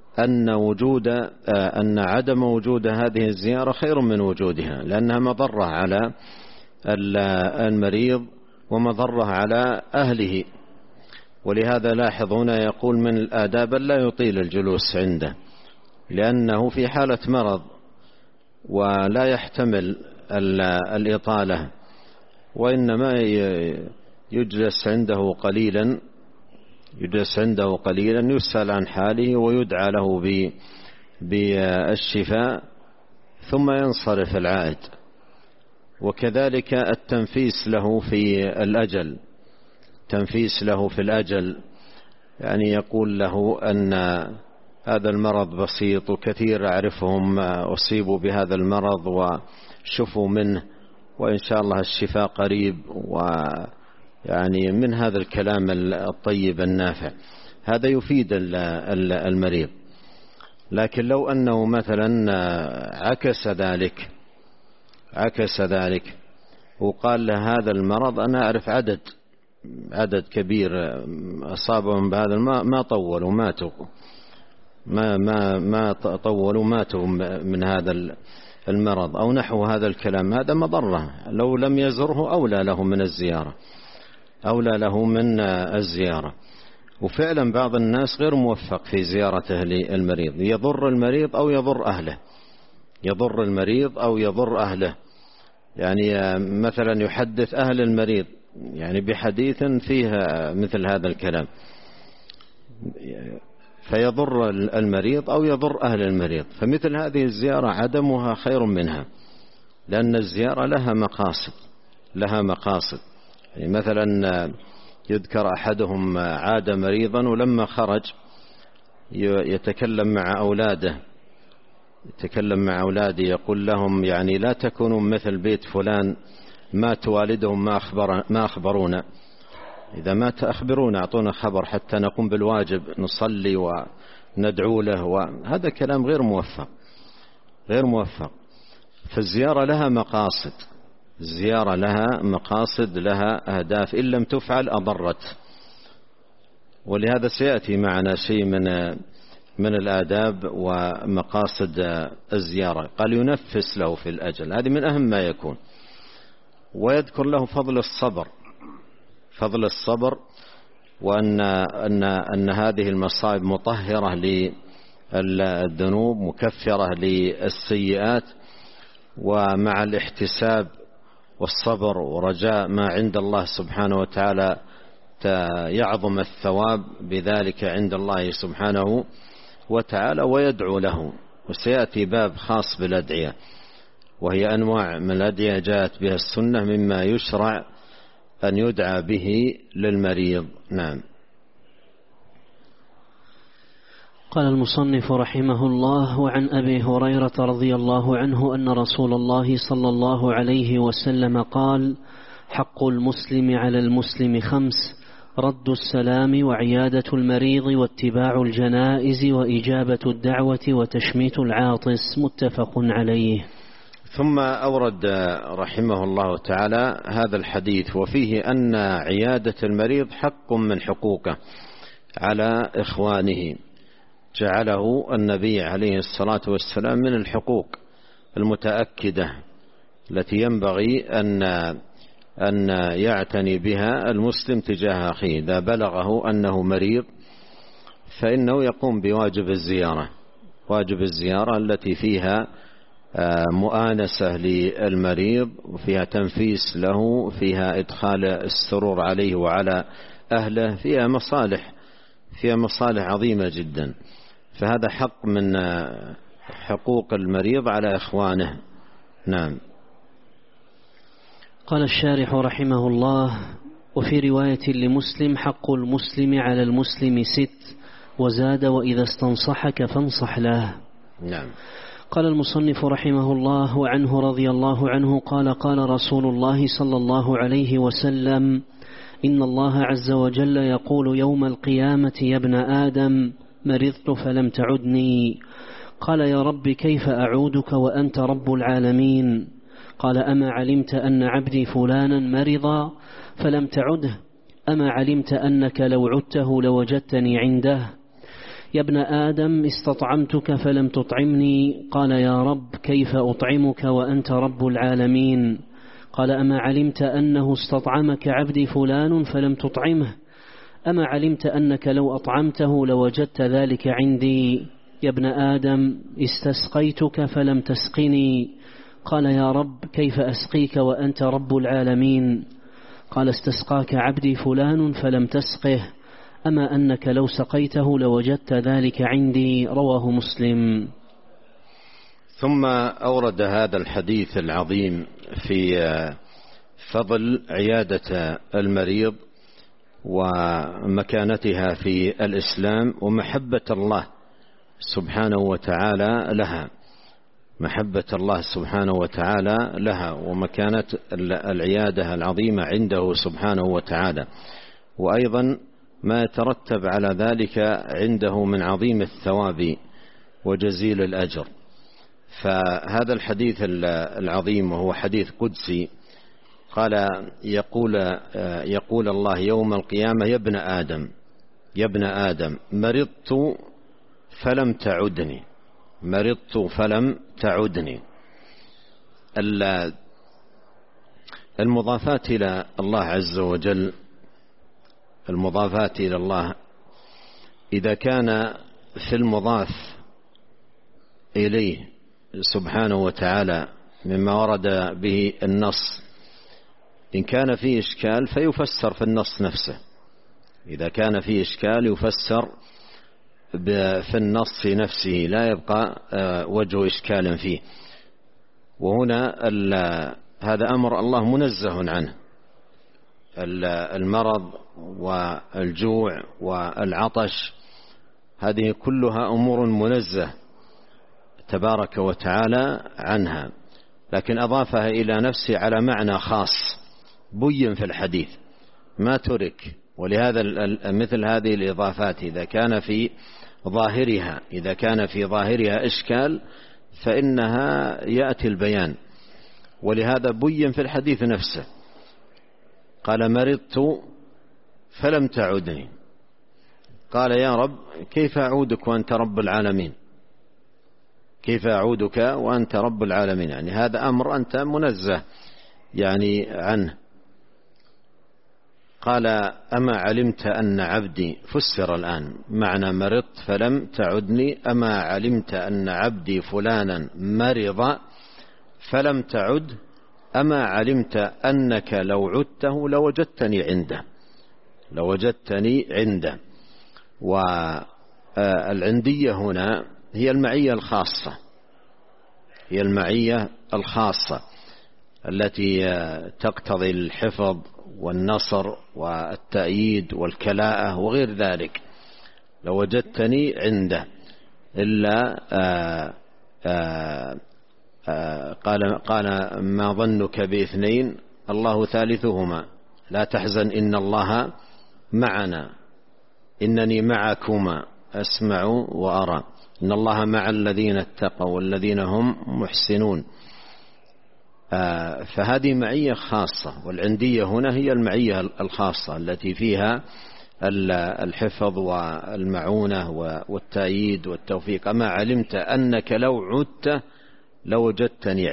أن عدم وجود هذه الزيارة خير من وجودها، لأنها مضرة على المريض ومضرة على أهله. ولهذا لاحظ هنا يقول من الآداب لا يطيل الجلوس عنده، لأنه في حالة مرض ولا يحتمل الإطالة، وإنما يجلس عنده قليلا يسأل عن حاله ويدعى له بالشفاء ثم ينصرف العائد. وكذلك التنفيس له في الأجل، يعني يقول له أن هذا المرض بسيط، وكثير أعرفهم أصيبوا بهذا المرض وشفوا منه، وإن شاء الله الشفاء قريب، ويعني من هذا الكلام الطيب النافع، هذا يفيد المريض. لكن لو أنه مثلا عكس ذلك وقال له هذا المرض أنا أعرف عدد كبير أصابهم بهذا ما طولوا ماتوا من هذا المرض أو نحو هذا الكلام، هذا مضرة. لو لم يزره أولى له من الزيارة. وفعلا بعض الناس غير موفق في زيارته للمريض، يضر المريض أو يضر أهله. يعني مثلا يحدث أهل المريض يعني بحديث فيها مثل هذا الكلام، فيضر المريض أو يضر أهل المريض. فمثل هذه الزيارة عدمها خير منها، لأن الزيارة لها مقاصد. يعني مثلا يذكر أحدهم عاد مريضا، ولما خرج يتكلم مع أولاده يقول لهم يعني لا تكونوا مثل بيت فلان مات والدهم ما أخبرونا، إذا مات أخبرونا، أعطونا خبر حتى نقوم بالواجب، نصلي وندعو له. وهذا كلام غير موفق. فالزيارة لها مقاصد، لها أهداف، إن لم تفعل أضرت. ولهذا سيأتي معنا شيء من الآداب ومقاصد الزيارة. قال ينفس له في الأجل، هذه من أهم ما يكون. ويذكر له فضل الصبر، وأن هذه المصائب مطهرة للذنوب مكفرة للسيئات، ومع الاحتساب والصبر ورجاء ما عند الله سبحانه وتعالى يعظم الثواب بذلك عند الله سبحانه وتعالى، ويدعو له. وسيأتي باب خاص بالأدعية، وهي أنواع من الأدعية جاءت بها السنة مما يشرع أن يدعى به للمريض. نعم. قال المصنف رحمه الله: وعن أبي هريرة رضي الله عنه أن رسول الله صلى الله عليه وسلم قال: حق المسلم على المسلم 5: رد السلام وعيادة المريض واتباع الجنائز وإجابة الدعوة وتشميت العاطس، متفق عليه. ثم أورد رحمه الله تعالى هذا الحديث وفيه أن عيادة المريض حق من حقوقه على إخوانه، جعله النبي عليه الصلاة والسلام من الحقوق المتأكدة التي ينبغي أن يعتني بها المسلم تجاه أخيه. إذا بلغه أنه مريض فإنه يقوم بواجب الزيارة، واجب الزيارة التي فيها مؤانسة للمريض وفيها تنفيس له، فيها إدخال السرور عليه وعلى أهله، فيها مصالح عظيمة جدا. فهذا حق من حقوق المريض على إخوانه. نعم. قال الشارح رحمه الله: وفي رواية لمسلم: حق المسلم على المسلم 6، وزاد: وإذا استنصحك فانصح له. نعم. قال المصنف رحمه الله: وعنه رضي الله عنه قال: قال رسول الله صلى الله عليه وسلم: إن الله عز وجل يقول يوم القيامة: يا ابن آدم، مرضت فلم تعدني. قال: يا رب كيف أعودك وأنت رب العالمين؟ قال: أما علمت أن عبدي فلانا مرضا فلم تعده؟ أما علمت أنك لو عدته لوجدتني عنده؟ يا ابن آدم، استطعمتك فلم تطعمني. قال: يا رب كيف أطعمك وأنت رب العالمين؟ قال: أما علمت أنه استطعمك عبدي فلان فلم تطعمه؟ أما علمت أنك لو أطعمته لوجدت ذلك عندي؟ يا ابن آدم، استسقيتك فلم تسقني. قال: يا رب كيف أسقيك وأنت رب العالمين؟ قال: استسقاك عبدي فلان فلم تسقه، أما أنك لو سقيته لوجدت ذلك عندي. رواه مسلم. ثم أورد هذا الحديث العظيم في فضل عيادة المريض ومكانتها في الإسلام ومحبة الله سبحانه وتعالى لها، محبة الله سبحانه وتعالى لها ومكانة العيادة العظيمة عنده سبحانه وتعالى، وأيضا ما يترتب على ذلك عنده من عظيم الثواب وجزيل الأجر. فهذا الحديث العظيم وهو حديث قدسي قال: يقول الله يوم القيامة: يا ابن آدم، يا ابن آدم، مرضت فلم تعدني، مرضت فلم تعدني. المضافات إلى الله عز وجل، المضافات إلى الله إذا كان في المضاف إليه سبحانه وتعالى مما ورد به النص، إن كان فيه إشكال فيفسر في النص نفسه، إذا كان فيه إشكال يفسر في النص نفسه، لا يبقى وجه إشكال فيه. وهنا هذا أمر الله منزه عنه، المرض والجوع والعطش هذه كلها أمور منزه تبارك وتعالى عنها، لكن أضافها إلى نفسه على معنى خاص بين في الحديث ما ترك. ولهذا مثل هذه الإضافات إذا كان في ظاهرها إشكال فإنها يأتي البيان، ولهذا بين في الحديث نفسه. قال: مرضت فلم تعدني. قال: يا رب كيف أعودك وأنت رب العالمين؟ كيف أعودك وأنت رب العالمين؟ يعني هذا أمر أنت منزه يعني عنه. قال: أما علمت أن عبدي، فسر الآن معنى مرضت فلم تعدني: أما علمت أن عبدي فلانا مرض فلم تعد؟ أما علمت أنك لو عدته لوجدتني عنده، لوجدتني عنده. والعندية هنا هي المعية الخاصة، هي المعية الخاصة التي تقتضي الحفظ والنصر والتأييد والكلاءة وغير ذلك. لوجدتني عنده. إلا قال: ما ظنك باثنين الله ثالثهما لا تحزن إن الله معنا، إنني معكما أسمع وأرى، إن الله مع الذين اتقوا والذين هم محسنون. فهذه معية خاصة، والعندية هنا هي المعية الخاصة التي فيها الحفظ والمعونة والتأييد والتوفيق. أما علمت أنك لو عدت لوجدتني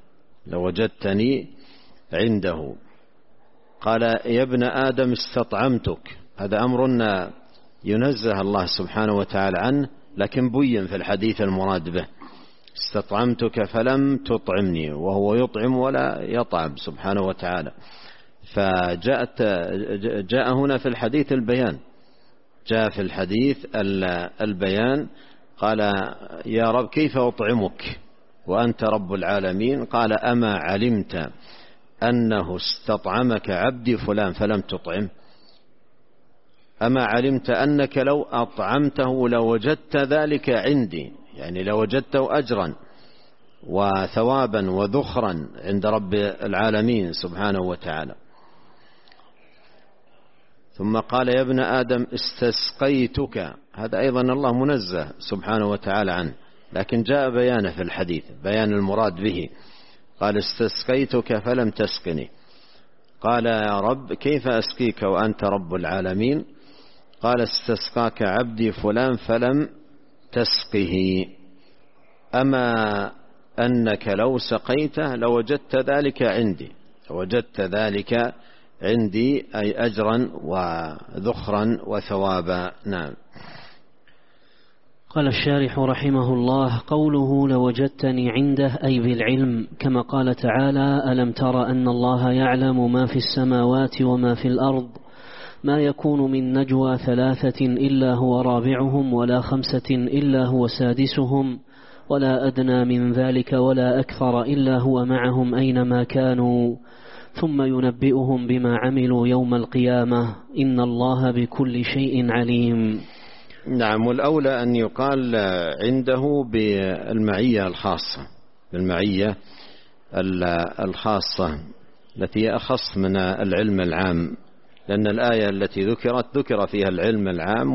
عنده. قال يا ابن آدم استطعمتك، هذا أمر ينزه الله سبحانه وتعالى عنه، لكن بين في الحديث المراد به. استطعمتك فلم تطعمني، وهو يطعم ولا يطعم سبحانه وتعالى. جاء هنا في الحديث البيان، جاء في الحديث البيان. قال يا رب كيف أطعمك وأنت رب العالمين؟ قال أما علمت أنه استطعمك عبدي فلان فلم تطعم؟ أما علمت أنك لو أطعمته لوجدت ذلك عندي، يعني لوجدته أجرا وثوابا وذخرا عند رب العالمين سبحانه وتعالى. ثم قال يا ابن آدم استسقيتك، هذا أيضا الله منزه سبحانه وتعالى عنه، لكن جاء بيانه في الحديث، بيان المراد به. قال استسقيتك فلم تسقني. قال يا رب كيف أسقيك وأنت رب العالمين؟ قال استسقاك عبدي فلان فلم تسقه، أما أنك لو سقيته لوجدت ذلك عندي، أي أجرا وذخرا وثوابا. نعم. قال الشارح رحمه الله: قوله لوجدتني عنده أي بالعلم، كما قال تعالى: ألم تر أن الله يعلم ما في السماوات وما في الأرض، ما يكون من نجوى 3 إلا هو رابعهم ولا 5 إلا هو سادسهم ولا أدنى من ذلك ولا أكثر إلا هو معهم أينما كانوا ثم ينبئهم بما عملوا يوم القيامة إن الله بكل شيء عليم. نعم. والأولى أن يقال عنده بالمعية الخاصة، التي أخص من العلم العام، لأن الآية التي ذكر فيها العلم العام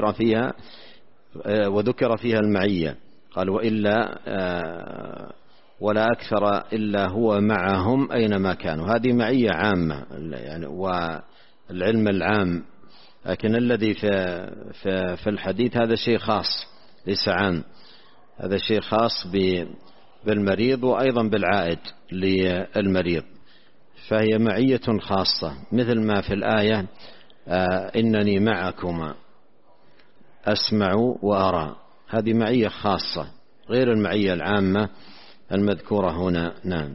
وذكر فيها المعية. قال ولا أكثر إلا هو معهم أينما كانوا، هذه معية عامة يعني والعلم العام. لكن الذي في الحديث هذا شيء خاص ليس عام، هذا شيء خاص بالمريض وأيضا بالعائد للمريض، فهي معية خاصة، مثل ما في الآية إنني معكما أسمع وأرى، هذه معية خاصة غير المعية العامة المذكورة هنا. نعم.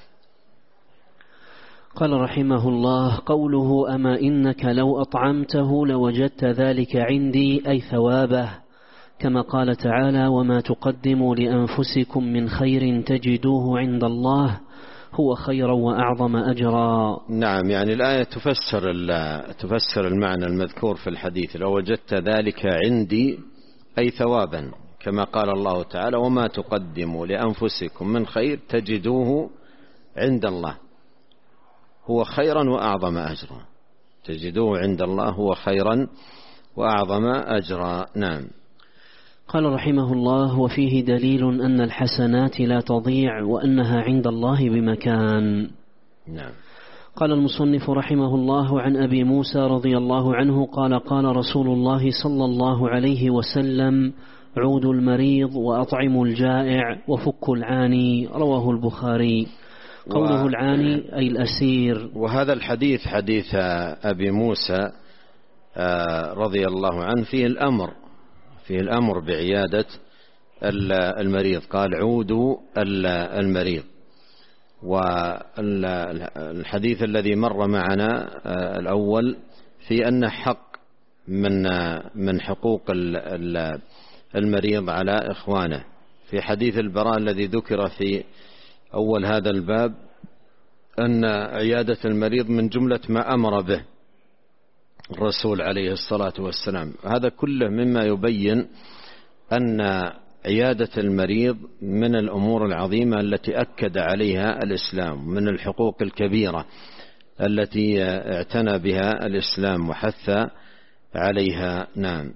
قال رحمه الله: قوله أما إنك لو أطعمته لوجدت ذلك عندي أي ثوابه، كما قال تعالى: وما تقدموا لأنفسكم من خير تجدوه عند الله هو خيرا وأعظم أجرا. نعم، يعني الآية تفسر المعنى المذكور في الحديث: لو وجدت ذلك عندي أي ثوابا، كما قال الله تعالى: وما تقدموا لأنفسكم من خير تجدوه عند الله هو خيرا وأعظم أجرا، تجدوه عند الله هو خيرا وأعظم أجرا. نعم. قال رحمه الله: وفيه دليل أن الحسنات لا تضيع وأنها عند الله بمكان. نعم. قال المصنف رحمه الله: عن أبي موسى رضي الله عنه قال: قال رسول الله صلى الله عليه وسلم: عودوا المريض وأطعموا الجائع وفكوا العاني. رواه البخاري. قوله العاني أي الأسير. وهذا الحديث حديث أبي موسى رضي الله عنه فيه الأمر بعيادة المريض. قال: عودوا المريض. والحديث الذي مر معنا الأول في أن حق من حقوق المريض على إخوانه. في حديث البراء الذي ذكر في أول هذا الباب أن عيادة المريض من جملة ما أمر به الرسول عليه الصلاة والسلام. هذا كله مما يبين أن عيادة المريض من الأمور العظيمة التي أكد عليها الإسلام، من الحقوق الكبيرة التي اعتنى بها الإسلام وحث عليها. نعم.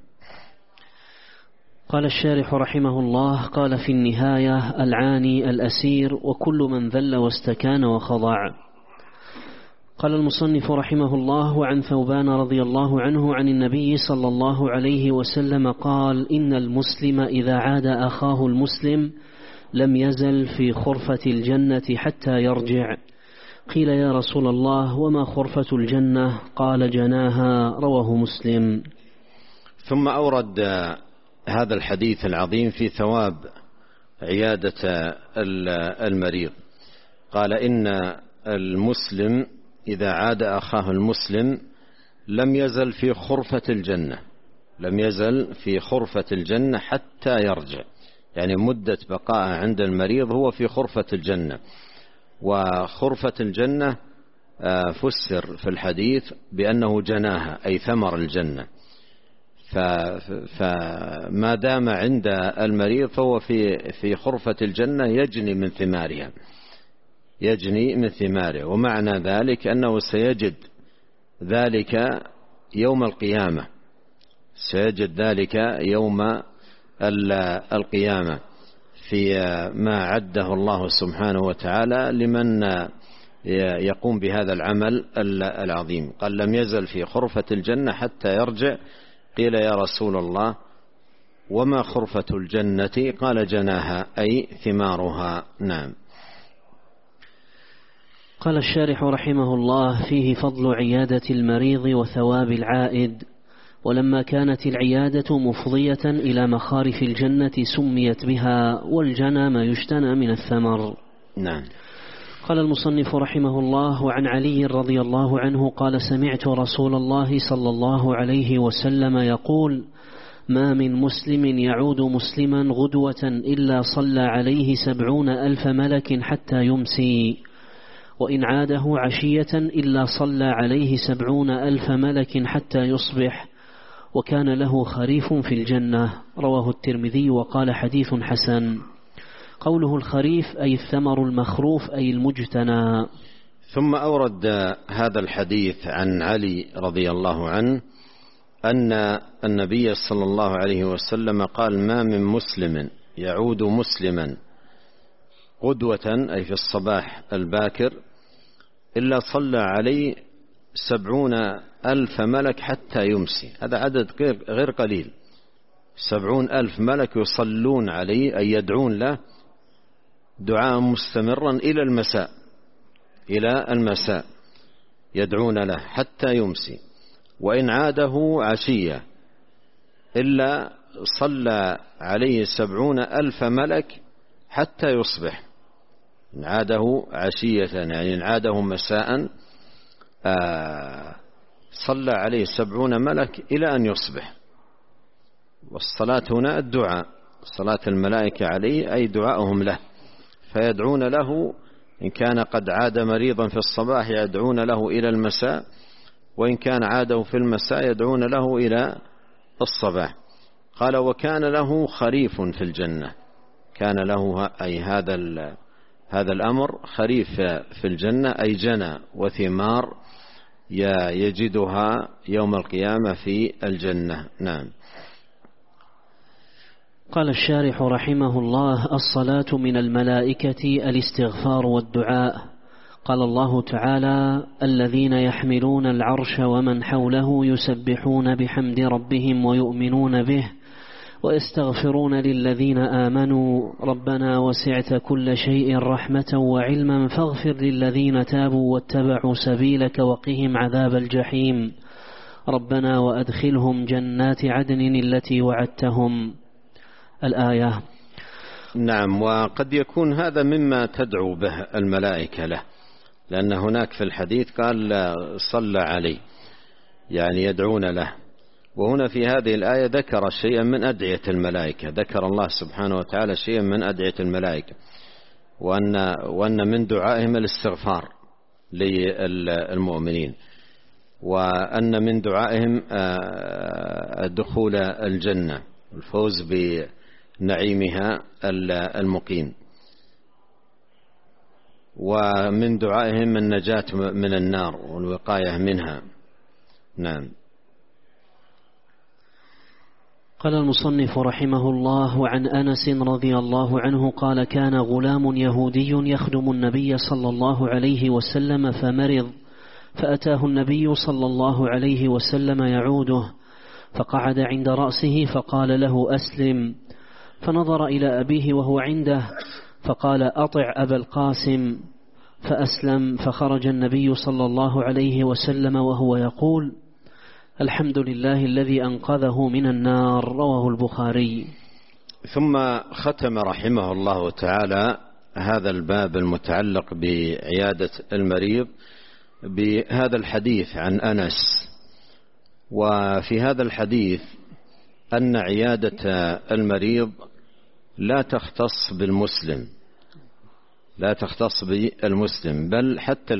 قال الشارح رحمه الله: قال في النهاية: العاني الأسير وكل من ذل واستكان وخضع. قال المصنف رحمه الله: وعن ثوبان رضي الله عنه عن النبي صلى الله عليه وسلم قال: إن المسلم إذا عاد أخاه المسلم لم يزل في خرفة الجنة حتى يرجع. قيل: يا رسول الله وما خرفة الجنة؟ قال: جناها. رواه مسلم. ثم أورد هذا الحديث العظيم في ثواب عيادة المريض. قال: إن المسلم إذا عاد أخاه المسلم لم يزل في خرفة الجنة، لم يزل في خرفة الجنة حتى يرجع، يعني مدة بقاء عند المريض هو في خرفة الجنة. وخرفة الجنة فسر في الحديث بأنه جناها، أي ثمر الجنة. فما دام عند المريض فهو في خرفة الجنة يجني من ثمارها، يجني من ثماره. ومعنى ذلك أنه سيجد ذلك يوم القيامة، سيجد ذلك يوم القيامة في ما عده الله سبحانه وتعالى لمن يقوم بهذا العمل العظيم. قال: لم يزل في خرفة الجنة حتى يرجع. قيل: يا رسول الله وما خرفة الجنة؟ قال: جناها، أي ثمارها. نعم. قال الشارح رحمه الله: فيه فضل عيادة المريض وثواب العائد. ولما كانت العيادة مفضية إلى مخارف الجنة سميت بها، والجنى ما يجتنى من الثمر. نعم. قال المصنف رحمه الله: وعن علي رضي الله عنه قال: سمعت رسول الله صلى الله عليه وسلم يقول: ما من مسلم يعود مسلما غدوة إلا صلى عليه 70,000 ملك حتى يمسي، وإن عاده عشية إلا صلى عليه 70,000 ملك حتى يصبح، وكان له خريف في الجنة. رواه الترمذي وقال: حديث حسن. قوله الخريف أي الثمر المخروف أي المجتنى. ثم أورد هذا الحديث عن علي رضي الله عنه أن النبي صلى الله عليه وسلم قال: ما من مسلم يعود مسلما غدوة، أي في الصباح الباكر، إلا صلى عليه 70,000 ملك حتى يمسي. هذا عدد غير قليل، 70,000 ملك يصلون عليه، أي يدعون له دعاء مستمرا إلى المساء، إلى المساء يدعون له حتى يمسي. وإن عاده عشية إلا صلى عليه 70,000 ملك حتى يصبح. إن عاده عشية يعني إن عاده مساء صلى عليه 70 ملك إلى أن يصبح. والصلاة هنا الدعاء، صلاة الملائكة عليه أي دعاءهم له، فيدعون له. إن كان قد عاد مريضا في الصباح يدعون له إلى المساء، وإن كان عاده في المساء يدعون له إلى الصباح. قال: وكان له خريف في الجنة. كان له أي هذا الأمر خريف في الجنة، أي جنى وثمار يجدها يوم القيامة في الجنة. نعم. قال الشارح رحمه الله: الصلاة من الملائكة الاستغفار والدعاء. قال الله تعالى: الذين يحملون العرش ومن حوله يسبحون بحمد ربهم ويؤمنون به ويستغفرون للذين آمنوا ربنا وسعت كل شيء رحمة وعلما فاغفر للذين تابوا واتبعوا سبيلك وقهم عذاب الجحيم ربنا وأدخلهم جنات عدن التي وعدتهم. الآية. نعم. وقد يكون هذا مما تدعو به الملائكة له، لأن هناك في الحديث قال صلى عليه، يعني يدعون له. وهنا في هذه الآية ذكر شيئا من أدعية الملائكة، ذكر الله سبحانه وتعالى شيئا من أدعية الملائكة، وأن من دعائهم الاستغفار للمؤمنين، وأن من دعائهم دخول الجنة والفوز بنعيمها المقيم. ومن دعائهم النجاة من النار والوقاية منها. نعم. قال المصنف رحمه الله: وعن أنس رضي الله عنه قال: كان غلام يهودي يخدم النبي صلى الله عليه وسلم فمرض، فأتاه النبي صلى الله عليه وسلم يعوده، فقعد عند رأسه فقال له: أسلم. فنظر إلى أبيه وهو عنده فقال: أطع أبا القاسم، فأسلم. فخرج النبي صلى الله عليه وسلم وهو يقول: الحمد لله الذي أنقذه من النار. رواه البخاري. ثم ختم رحمه الله تعالى هذا الباب المتعلق بعيادة المريض بهذا الحديث عن أنس. وفي هذا الحديث أن عيادة المريض لا تختص بالمسلم، لا تختص بالمسلم، بل حتى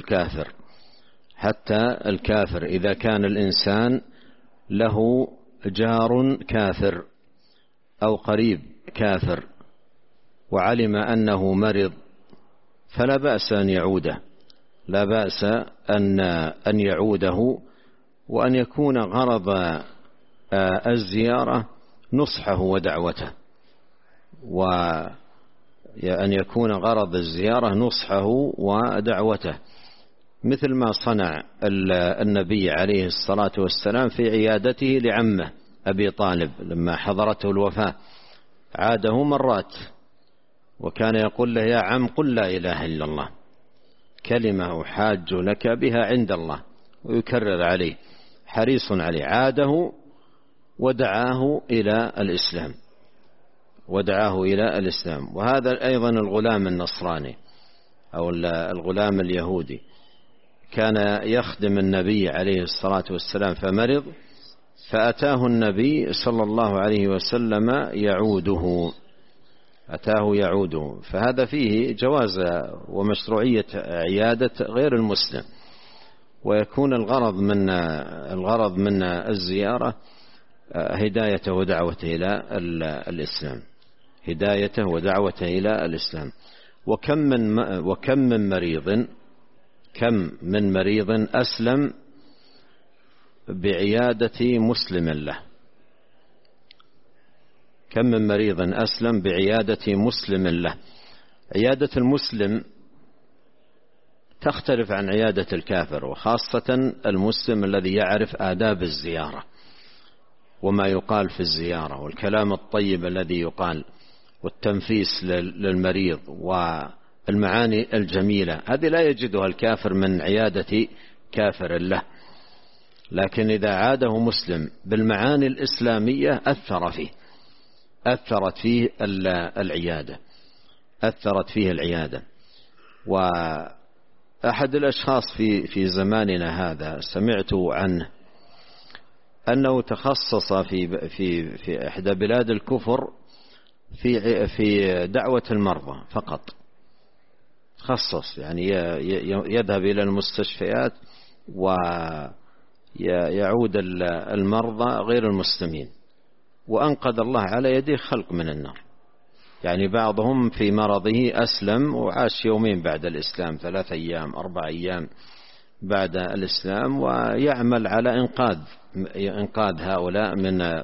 الكافر إذا كان الإنسان له جار كافر أو قريب كافر وعلم أنه مرض فلا بأس أن يعوده، لا بأس أن يعوده، وأن يكون غرض الزيارة نصحه ودعوته، وأن يكون غرض الزيارة نصحه ودعوته، مثل ما صنع النبي عليه الصلاة والسلام في عيادته لعمه أبي طالب لما حضرته الوفاة، عاده مرات وكان يقول له: يا عم قل لا إله إلا الله، كلمة أحاج لك بها عند الله، ويكرر عليه، حريص عليه، عاده ودعاه إلى الإسلام. وهذا أيضا الغلام النصراني أو الغلام اليهودي كان يخدم النبي عليه الصلاة والسلام فمرض، فأتاه النبي صلى الله عليه وسلم يعوده، فهذا فيه جواز ومشروعية عيادة غير المسلم، ويكون الغرض من الزيارة هدايته ودعوته إلى الإسلام، هدايته ودعوته إلى الإسلام. وكم من مريض أسلم بعيادة مسلم له، كم من مريض أسلم بعيادة مسلم له. عيادة المسلم تختلف عن عيادة الكافر، وخاصة المسلم الذي يعرف آداب الزيارة وما يقال في الزيارة والكلام الطيب الذي يقال والتنفيس للمريض والمعاني الجميلة، هذه لا يجدها الكافر من عيادة كافر له. لكن إذا عاده مسلم بالمعاني الإسلامية أثرت فيه العيادة. وأحد الأشخاص في زماننا هذا سمعت عنه أنه تخصص في إحدى بلاد الكفر في دعوة المرضى فقط، تخصص يعني يذهب إلى المستشفيات ويعود المرضى غير المسلمين، وأنقذ الله على يديه خلق من النار. يعني بعضهم في مرضه أسلم وعاش يومين بعد الإسلام، 3 أيام 4 أيام بعد الإسلام، ويعمل على إنقاذ هؤلاء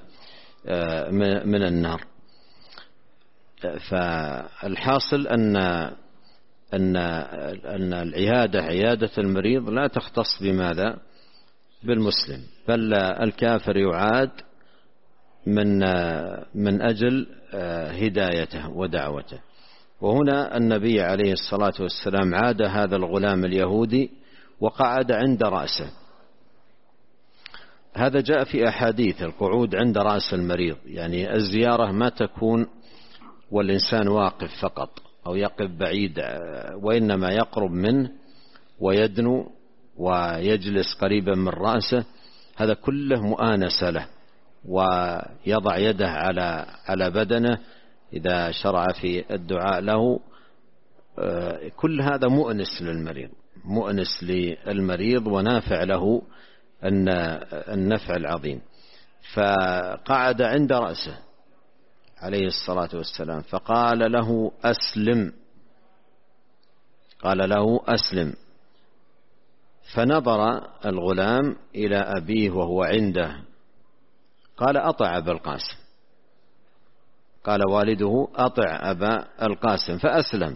من النار. فالحاصل أن عيادة المريض لا تختص بماذا؟ بالمسلم، بل الكافر يعاد من أجل هدايته ودعوته. وهنا النبي عليه الصلاة والسلام عاد هذا الغلام اليهودي وقعد عند رأسه. هذا جاء في أحاديث القعود عند رأس المريض، يعني الزيارة ما تكون والإنسان واقف فقط أو يقف بعيد، وإنما يقرب منه ويدنو ويجلس قريبا من رأسه، هذا كله مؤانسة له، ويضع يده على بدنه إذا شرع في الدعاء له. كل هذا مؤنس للمريض ونافع له النفع العظيم. فقعد عند رأسه عليه الصلاة والسلام فقال له: أسلم. قال له أسلم. فنظر الغلام إلى أبيه وهو عنده، قال أطع أبا القاسم. قال والده أطع أبا القاسم، فأسلم.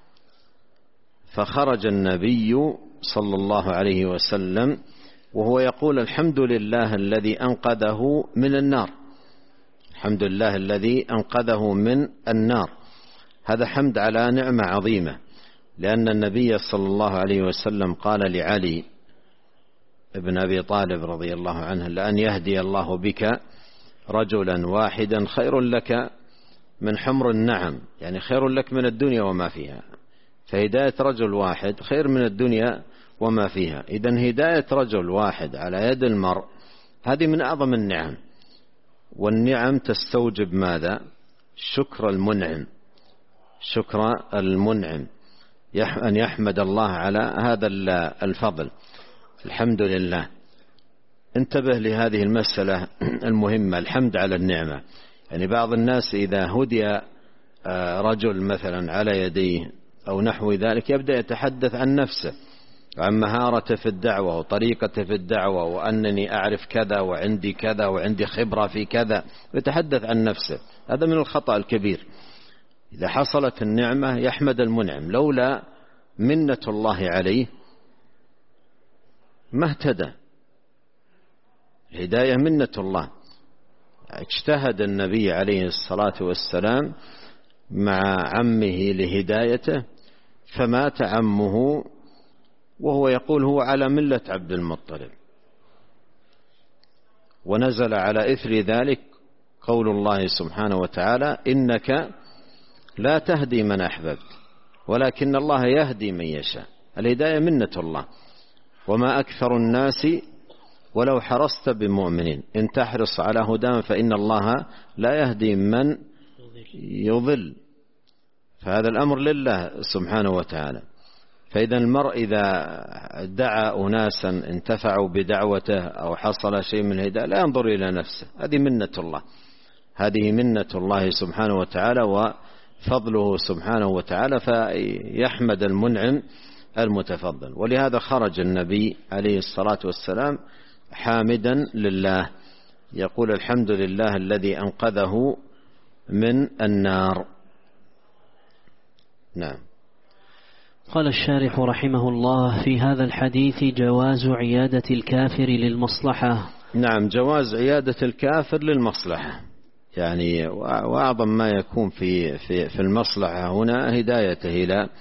فخرج النبي صلى الله عليه وسلم وهو يقول الحمد لله الذي أنقذه من النار، الحمد لله الذي أنقذه من النار. هذا حمد على نعمة عظيمة، لأن النبي صلى الله عليه وسلم قال لعلي ابن أبي طالب رضي الله عنه: لأن يهدي الله بك رجلا واحدا خير لك من حمر النعم، يعني خير لك من الدنيا وما فيها. فهداية رجل واحد خير من الدنيا وما فيها. إذن هداية رجل واحد على يد المرء هذه من أعظم النعم، والنعم تستوجب ماذا؟ شكر المنعم، شكر المنعم، أن يحمد الله على هذا الفضل. الحمد لله. انتبه لهذه المسألة المهمة، الحمد على النعمة. يعني بعض الناس إذا هدي رجل مثلا على يديه أو نحو ذلك يبدأ يتحدث عن نفسه، عن مهارته في الدعوة وطريقته في الدعوة، وأنني أعرف كذا وعندي كذا وعندي خبرة في كذا، ويتحدث عن نفسه. هذا من الخطأ الكبير. إذا حصلت النعمة يحمد المنعم، لولا منة الله عليه ما اهتدى. الهداية منة الله. اجتهد النبي عليه الصلاة والسلام مع عمه لهدايته، فمات عمه وهو يقول هو على ملة عبد المطلب، ونزل على إثر ذلك قول الله سبحانه وتعالى: إنك لا تهدي من أحببت ولكن الله يهدي من يشاء. الهداية منة الله، وما أكثر الناس ولو حرصت بمؤمنين، إن تحرص على هداهم فإن الله لا يهدي من يضل. فهذا الأمر لله سبحانه وتعالى. فإذا المرء إذا دعا أناسا انتفعوا بدعوته أو حصل شيء من الهداية لا ينظر إلى نفسه، هذه منة الله، هذه منة الله سبحانه وتعالى وفضله سبحانه وتعالى، فيحمد المنعم المتفضل. ولهذا خرج النبي عليه الصلاة والسلام حامدا لله، يقول الحمد لله الذي أنقذه من النار. نعم. قال الشارح رحمه الله: في هذا الحديث جواز عيادة الكافر للمصلحة. نعم، جواز عيادة الكافر للمصلحة، يعني وأعظم ما يكون في المصلحة هنا هدايته إلى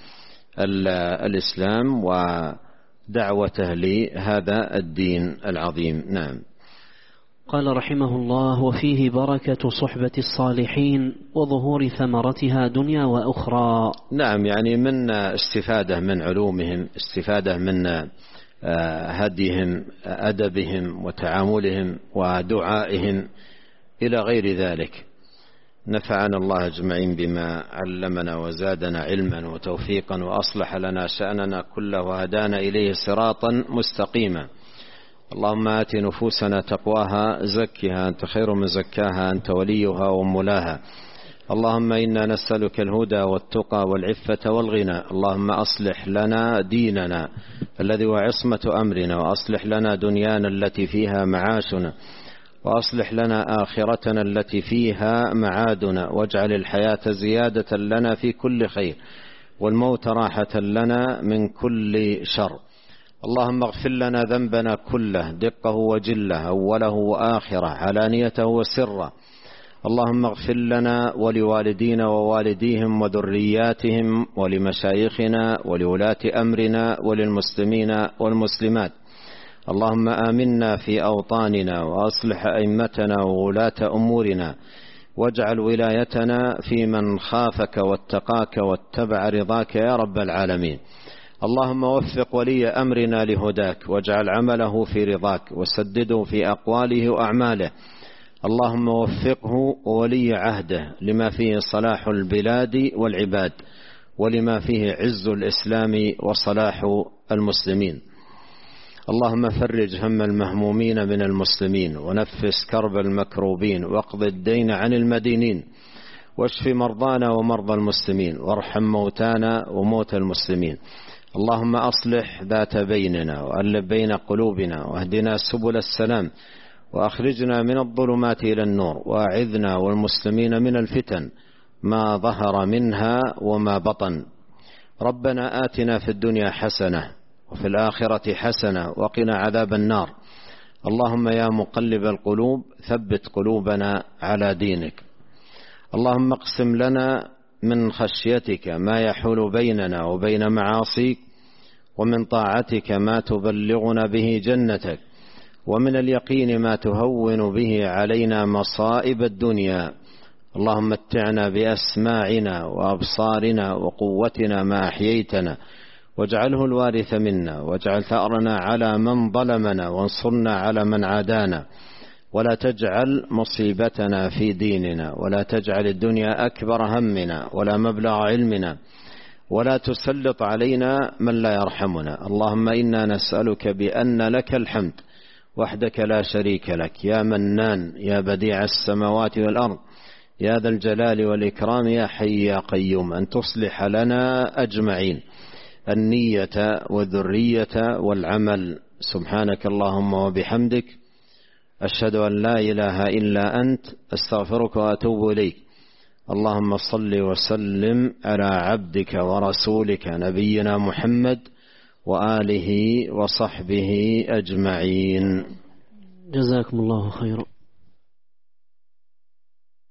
الإسلام ودعوته لهذا الدين العظيم. نعم. قال رحمه الله: وفيه بركة صحبة الصالحين وظهور ثمرتها دنيا وأخرى. نعم، يعني من استفادة من علومهم، استفادة من هديهم، أدبهم وتعاملهم ودعائهم إلى غير ذلك. نفعنا الله أجمعين بما علمنا وزادنا علما وتوفيقا، وأصلح لنا شأننا كله وهدانا إليه صراطا مستقيما. اللهم آت نفوسنا تقواها زكها أنت خير من زكاها أنت وليها ومولاها. اللهم إنا نسألك الهدى والتقى والعفة والغنى. اللهم أصلح لنا ديننا الذي هو عصمة أمرنا، وأصلح لنا دنيانا التي فيها معاشنا، وأصلح لنا آخرتنا التي فيها معادنا، واجعل الحياة زيادة لنا في كل خير، والموت راحة لنا من كل شر. اللهم اغفر لنا ذنبنا كله دقه وجله، أوله وآخره، علانيته وسره. اللهم اغفر لنا ولوالدينا ووالديهم وذرياتهم ولمشايخنا ولولاة أمرنا وللمسلمين والمسلمات. اللهم آمنا في أوطاننا وأصلح أئمتنا وولاة أمورنا، واجعل ولايتنا في من خافك واتقاك واتبع رضاك يا رب العالمين. اللهم وفق ولي أمرنا لهداك، واجعل عمله في رضاك، وسدده في أقواله وأعماله. اللهم وفقه وولي عهده لما فيه صلاح البلاد والعباد، ولما فيه عز الإسلام وصلاح المسلمين. اللهم فرج هم المهمومين من المسلمين، ونفس كرب المكروبين، واقض الدين عن المدينين، واشف مرضانا ومرضى المسلمين، وارحم موتانا وموتى المسلمين. اللهم أصلح ذات بيننا، وألف بين قلوبنا، واهدنا سبل السلام، وأخرجنا من الظلمات إلى النور، وأعذنا والمسلمين من الفتن ما ظهر منها وما بطن. ربنا آتنا في الدنيا حسنة وفي الآخرة حسنة وقنا عذاب النار. اللهم يا مقلب القلوب ثبت قلوبنا على دينك. اللهم اقسم لنا من خشيتك ما يحول بيننا وبين معاصيك، ومن طاعتك ما تبلغنا به جنتك، ومن اليقين ما تهون به علينا مصائب الدنيا. اللهم متعنا بأسماعنا وأبصارنا وقوتنا ما أحييتنا، واجعله الوارث منا، واجعل ثأرنا على من ظلمنا، وانصرنا على من عادانا، ولا تجعل مصيبتنا في ديننا، ولا تجعل الدنيا أكبر همنا ولا مبلغ علمنا، ولا تسلط علينا من لا يرحمنا. اللهم إنا نسألك بأن لك الحمد وحدك لا شريك لك، يا منان يا بديع السماوات والأرض، يا ذا الجلال والإكرام، يا حي يا قيوم، أن تصلح لنا أجمعين النية والذرية والعمل. سبحانك اللهم وبحمدك، أشهد أن لا إله إلا أنت، أستغفرك وأتوب إليك. اللهم صل وسلم على عبدك ورسولك نبينا محمد وآله وصحبه أجمعين. جزاكم الله خيرا.